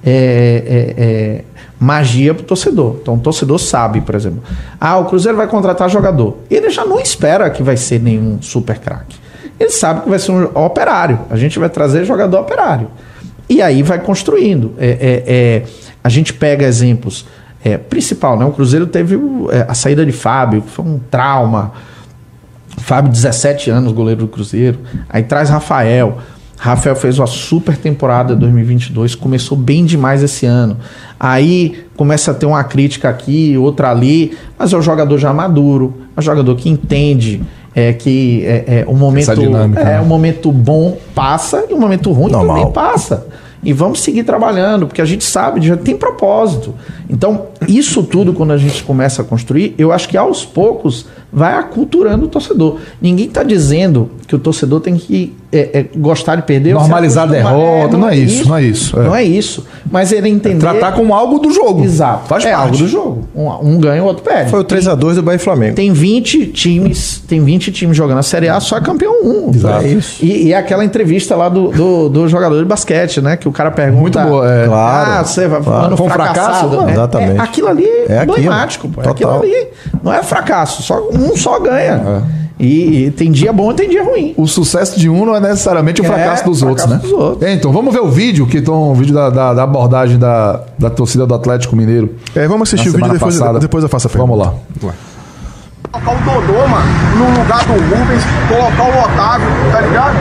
magia pro torcedor. Então, o torcedor sabe, por exemplo, o Cruzeiro vai contratar jogador. Ele já não espera que vai ser nenhum super craque. Ele sabe que vai ser um operário. A gente vai trazer jogador operário. E aí vai construindo. A gente pega exemplos... principal, né? O Cruzeiro teve a saída de Fábio, que foi um trauma. Fábio, 17 anos, goleiro do Cruzeiro. Aí traz Rafael. Rafael fez uma super temporada 2022, começou bem demais esse ano. Aí começa a ter uma crítica aqui, outra ali, mas é um jogador já maduro, é um jogador que entende que o momento, o momento bom passa e o momento ruim também passa. E vamos seguir trabalhando, porque a gente sabe, já tem propósito. Então, isso tudo, quando a gente começa a construir, eu acho que aos poucos vai aculturando o torcedor. Ninguém está dizendo que o torcedor tem que gostar de perder. Normalizar a derrota, não é isso. Não é isso. Mas ele entender... tratar como algo do jogo. Exato. Faz parte. Algo do jogo. Um ganha, o outro perde. Foi o 3-2 do Bahia e Flamengo. Tem 20 times jogando a Série A, só é campeão 1. Exato. É isso. E aquela entrevista lá do jogador de basquete, né? Que o cara pergunta... Muito boa. Claro. Você vai claro. Foi um fracasso? Exatamente. Aquilo ali é emblemático. Pô. Aquilo ali não é fracasso. Um só ganha. E tem dia bom e tem dia ruim. O sucesso de um não é necessariamente o fracasso dos outros, né? Então, vamos ver o vídeo, o vídeo da abordagem da torcida do Atlético Mineiro. Vamos assistir o vídeo depois eu faço a pergunta. Vamos lá. Colocar o Dodô, mano, no lugar do Rubens, colocar o Otávio, tá ligado?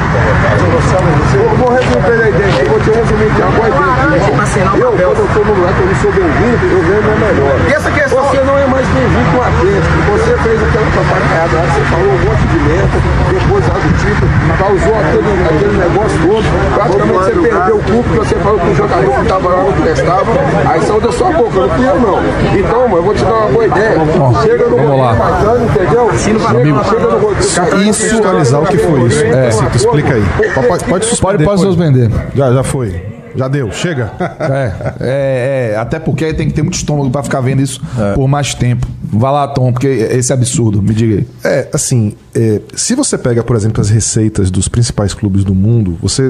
Eu vou resumir ele aí dentro, eu vou te resumir aqui, agora eu, quando eu tô no lugar que eu não sou bem-vindo, eu venho meu melhor. E essa questão... Você não é mais bem-vindo com o Atlético, você fez aquela propaganda, você falou um monte de merda, depois do título, causou aquele negócio todo, praticamente você perdeu o clube, porque você falou que o jogador que tava lá não prestava, aí saiu da sua boca, não fui eu não. Então, mano, eu vou te dar uma boa ideia, chega no Marcano, entendeu? Isso, fiscalizar o que foi isso. Explica aí. Pode suspender. Já foi. Já deu. Chega. Até porque aí tem que ter muito estômago pra ficar vendo isso por mais tempo. Vai lá, Tom, porque esse é absurdo. Me diga aí. Se você pega, por exemplo, as receitas dos principais clubes do mundo, você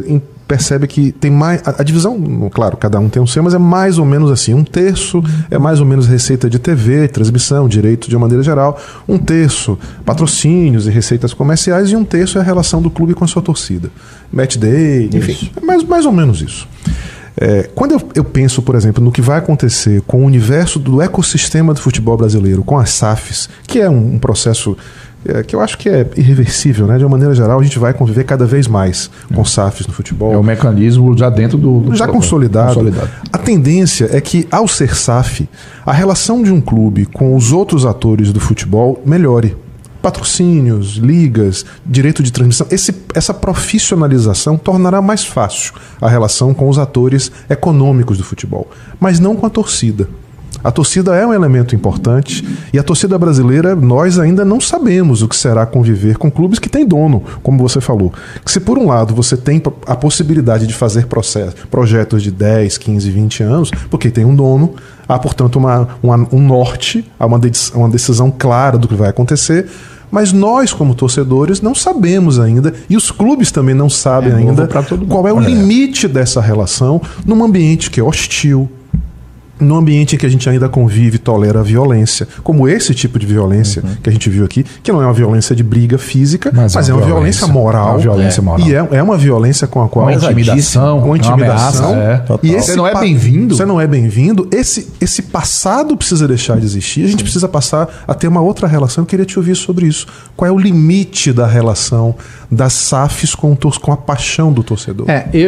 percebe que tem mais... A divisão, claro, cada um tem um seu, mas é mais ou menos assim. 1/3 é mais ou menos receita de TV, transmissão, direito de uma maneira geral. 1/3 patrocínios e receitas comerciais, e 1/3 é a relação do clube com a sua torcida. Match day, enfim, é mais ou menos isso. Quando eu penso, por exemplo, no que vai acontecer com o universo do ecossistema do futebol brasileiro, com as SAFs, que é um processo que eu acho que é irreversível, né? De uma maneira geral, a gente vai conviver cada vez mais com SAFs no futebol. É um mecanismo já dentro do já consolidado. A tendência é que, ao ser SAF, a relação de um clube com os outros atores do futebol melhore. Patrocínios, ligas, direito de transmissão. Essa profissionalização tornará mais fácil a relação com os atores econômicos do futebol, mas não com a torcida. A torcida é um elemento importante, e a torcida brasileira, nós ainda não sabemos o que será conviver com clubes que têm dono, como você falou. Que se por um lado você tem a possibilidade de fazer projetos de 10, 15, 20 anos, porque tem um dono, há portanto um norte, há uma decisão clara do que vai acontecer, mas nós como torcedores não sabemos ainda, e os clubes também não sabem ainda qual é o limite dessa relação num ambiente que é hostil, num ambiente em que a gente ainda convive e tolera a violência, como esse tipo de violência que a gente viu aqui, que não é uma violência de briga física, mas é uma violência moral. É uma violência moral. E é uma violência com a qual... Com intimidação. E você não é bem-vindo. Você não é bem-vindo. Esse passado precisa deixar de existir. A gente precisa passar a ter uma outra relação. Eu queria te ouvir sobre isso. Qual é o limite da relação das SAFs com a paixão do torcedor?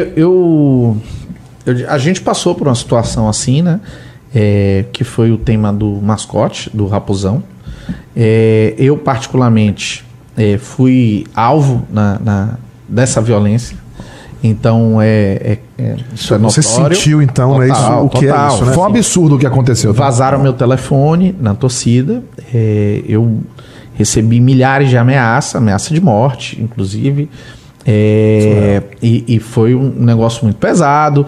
A gente passou por uma situação assim, né? Que foi o tema do mascote, do Raposão. Eu, particularmente, fui alvo dessa violência. Então, isso é notório. Você sentiu, então, total, né, isso, o que é isso, né? Foi um absurdo o que aconteceu. Vazaram meu telefone na torcida. Eu recebi milhares de ameaça de morte, inclusive. E foi um negócio muito pesado,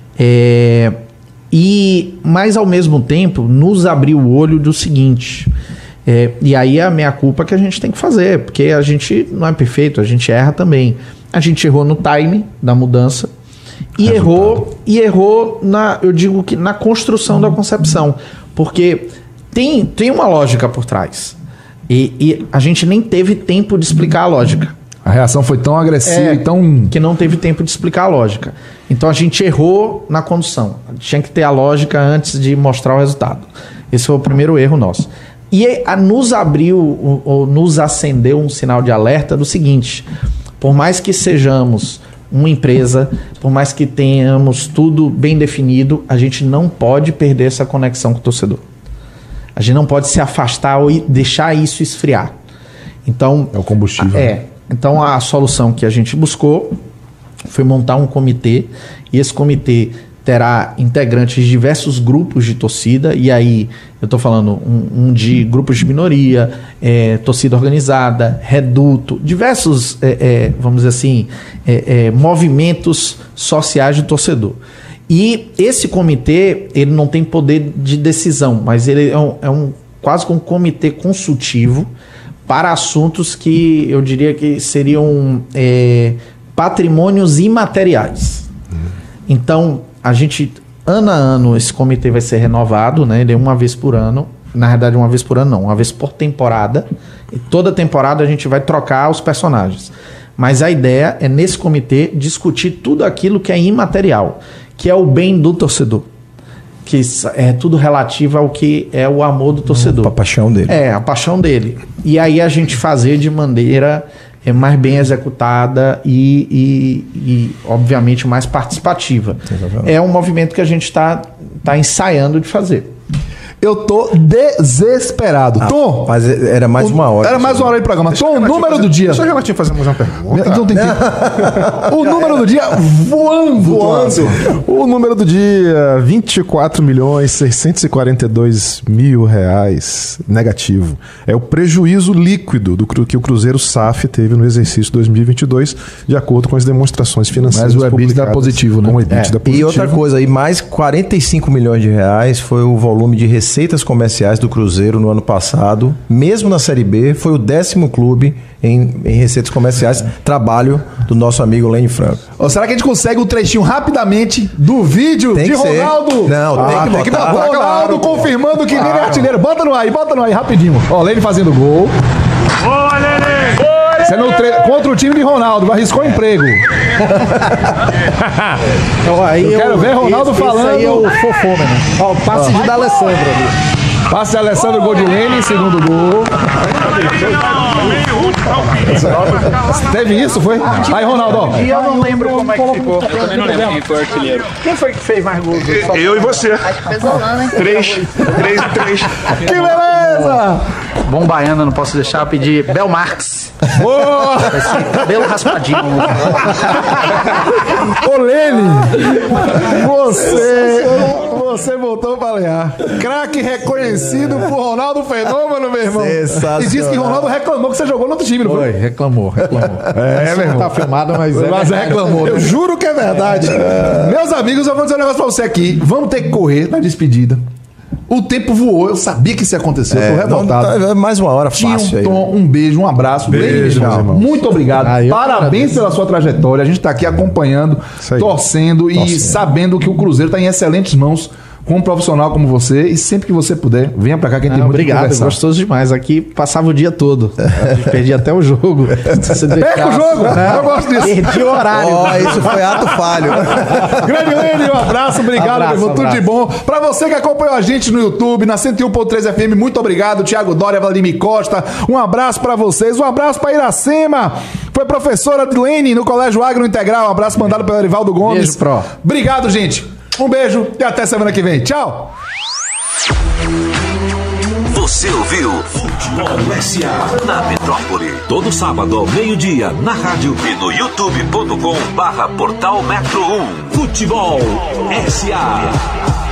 mas ao mesmo tempo nos abriu o olho do seguinte, e aí é a meia culpa que a gente tem que fazer, porque a gente não é perfeito, a gente erra também. A gente errou no time da mudança e errou eu digo que na construção da concepção, porque tem uma lógica por trás, e a gente nem teve tempo de explicar a lógica. A reação foi tão agressiva e tão... que não teve tempo de explicar a lógica. Então a gente errou na condução. Tinha que ter a lógica antes de mostrar o resultado. Esse foi o primeiro erro nosso. E nos abriu, ou nos acendeu um sinal de alerta do seguinte: por mais que sejamos uma empresa, por mais que tenhamos tudo bem definido, a gente não pode perder essa conexão com o torcedor. A gente não pode se afastar ou deixar isso esfriar. Então, é o combustível. Então a solução que a gente buscou foi montar um comitê, e esse comitê terá integrantes de diversos grupos de torcida, e aí eu estou falando um de grupos de minoria, torcida organizada, reduto, diversos, vamos dizer assim, movimentos sociais de torcedor. E esse comitê, ele não tem poder de decisão, mas ele é quase que um comitê consultivo para assuntos que eu diria que seriam patrimônios imateriais. Então, a gente, ano a ano, esse comitê vai ser renovado, né? Ele é uma vez por ano. Na verdade, uma vez por ano não, uma vez por temporada. E toda temporada a gente vai trocar os personagens. Mas a ideia é, nesse comitê, discutir tudo aquilo que é imaterial, que é o bem do torcedor. Que é tudo relativo ao que é o amor do torcedor. A paixão dele. A paixão dele. E aí a gente fazer de maneira mais bem executada e obviamente, mais participativa. Exatamente. É um movimento que a gente está ensaiando de fazer. Eu tô desesperado. Tom! Mas era mais uma hora. Era mais uma hora de programa. Tom, o número do dia. Deixa eu relativamente fazer mais uma pergunta. Então tem o número do dia voando. O número do dia, R$24.642.000 negativo. É o prejuízo líquido que o Cruzeiro SAF teve no exercício 2022, de acordo com as demonstrações financeiras. Mas o EBITDA positivo, né? Com o EBITDA positivo. E outra coisa, aí mais R$45 milhões foi o volume de receita receitas comerciais do Cruzeiro no ano passado, mesmo na Série B, foi o 10º clube em receitas comerciais, trabalho do nosso amigo Lene Franco. Ou será que a gente consegue um trechinho rapidamente do vídeo Tem de que ser. Ronaldo? Não, tem que botar. Ronaldo Claro, confirmando que Lene é artilheiro. Bota no aí, rapidinho. Ó, Lene fazendo gol. Boa, Lene! Sendo contra o time de Ronaldo, arriscou emprego. Então, aí Eu quero ver Ronaldo falando. Esse aí é o fofômeno. Ó, o passe de D'Alessandro ali. Passe de Alessandro, gol de Lene, segundo gol. Teve isso, foi? Aí, Ronaldo, ó. E eu não lembro como é que ficou. Eu também não lembro quem foi o artilheiro. Quem foi que fez mais gols? Eu e você. Acho que fez o Holanda, hein? 3. Que beleza! Bom baiano, não posso deixar de pedir Bel Marx. Boa! Esse cabelo raspadinho. Ô, Lene, você voltou pra ganhar. Craque reconhecido por Ronaldo Fenômeno, meu irmão. Sensacional. E disse que Ronaldo reclamou que você jogou no outro time, não foi? Reclamou. É, meu irmão. Tá filmado, mas Mas reclamou. Eu juro que é verdade. Meus amigos, eu vou dizer um negócio pra você aqui. Vamos ter que correr na despedida. O tempo voou, eu sabia que isso ia acontecer. Eu tô revoltado. Mais uma hora Tinha fácil um aí. tom, um beijo, um abraço. Beijo, meus irmãos. Muito obrigado. Eu Parabéns pela sua trajetória. A gente tá aqui acompanhando, Isso aí. torcendo e sabendo que o Cruzeiro tá em excelentes mãos com um profissional como você. E sempre que você puder, venha pra cá que a gente tem muito o que Obrigado, conversar. gostoso demais. Aqui passava o dia todo. A gente perdia até o jogo. Perca o jogo! Eu gosto disso. Perdi o horário. Ó, isso foi ato falho. Grande Lene, um abraço, obrigado, Abraço, meu irmão, tudo de bom. Pra você que acompanhou a gente no YouTube, na 101.3 FM, muito obrigado. Thiago Dória, Vladimir Costa, um abraço pra vocês, um abraço pra Iracema, foi professora de Lene no Colégio Agro Integral, um abraço mandado pelo Arivaldo Gomes. Beijo, Pro. Obrigado, gente. Um beijo e até semana que vem. Tchau. Você ouviu Futebol SA na Metrópole. Todo sábado ao meio-dia na rádio e no youtube.com/portal Metro 1. Futebol SA.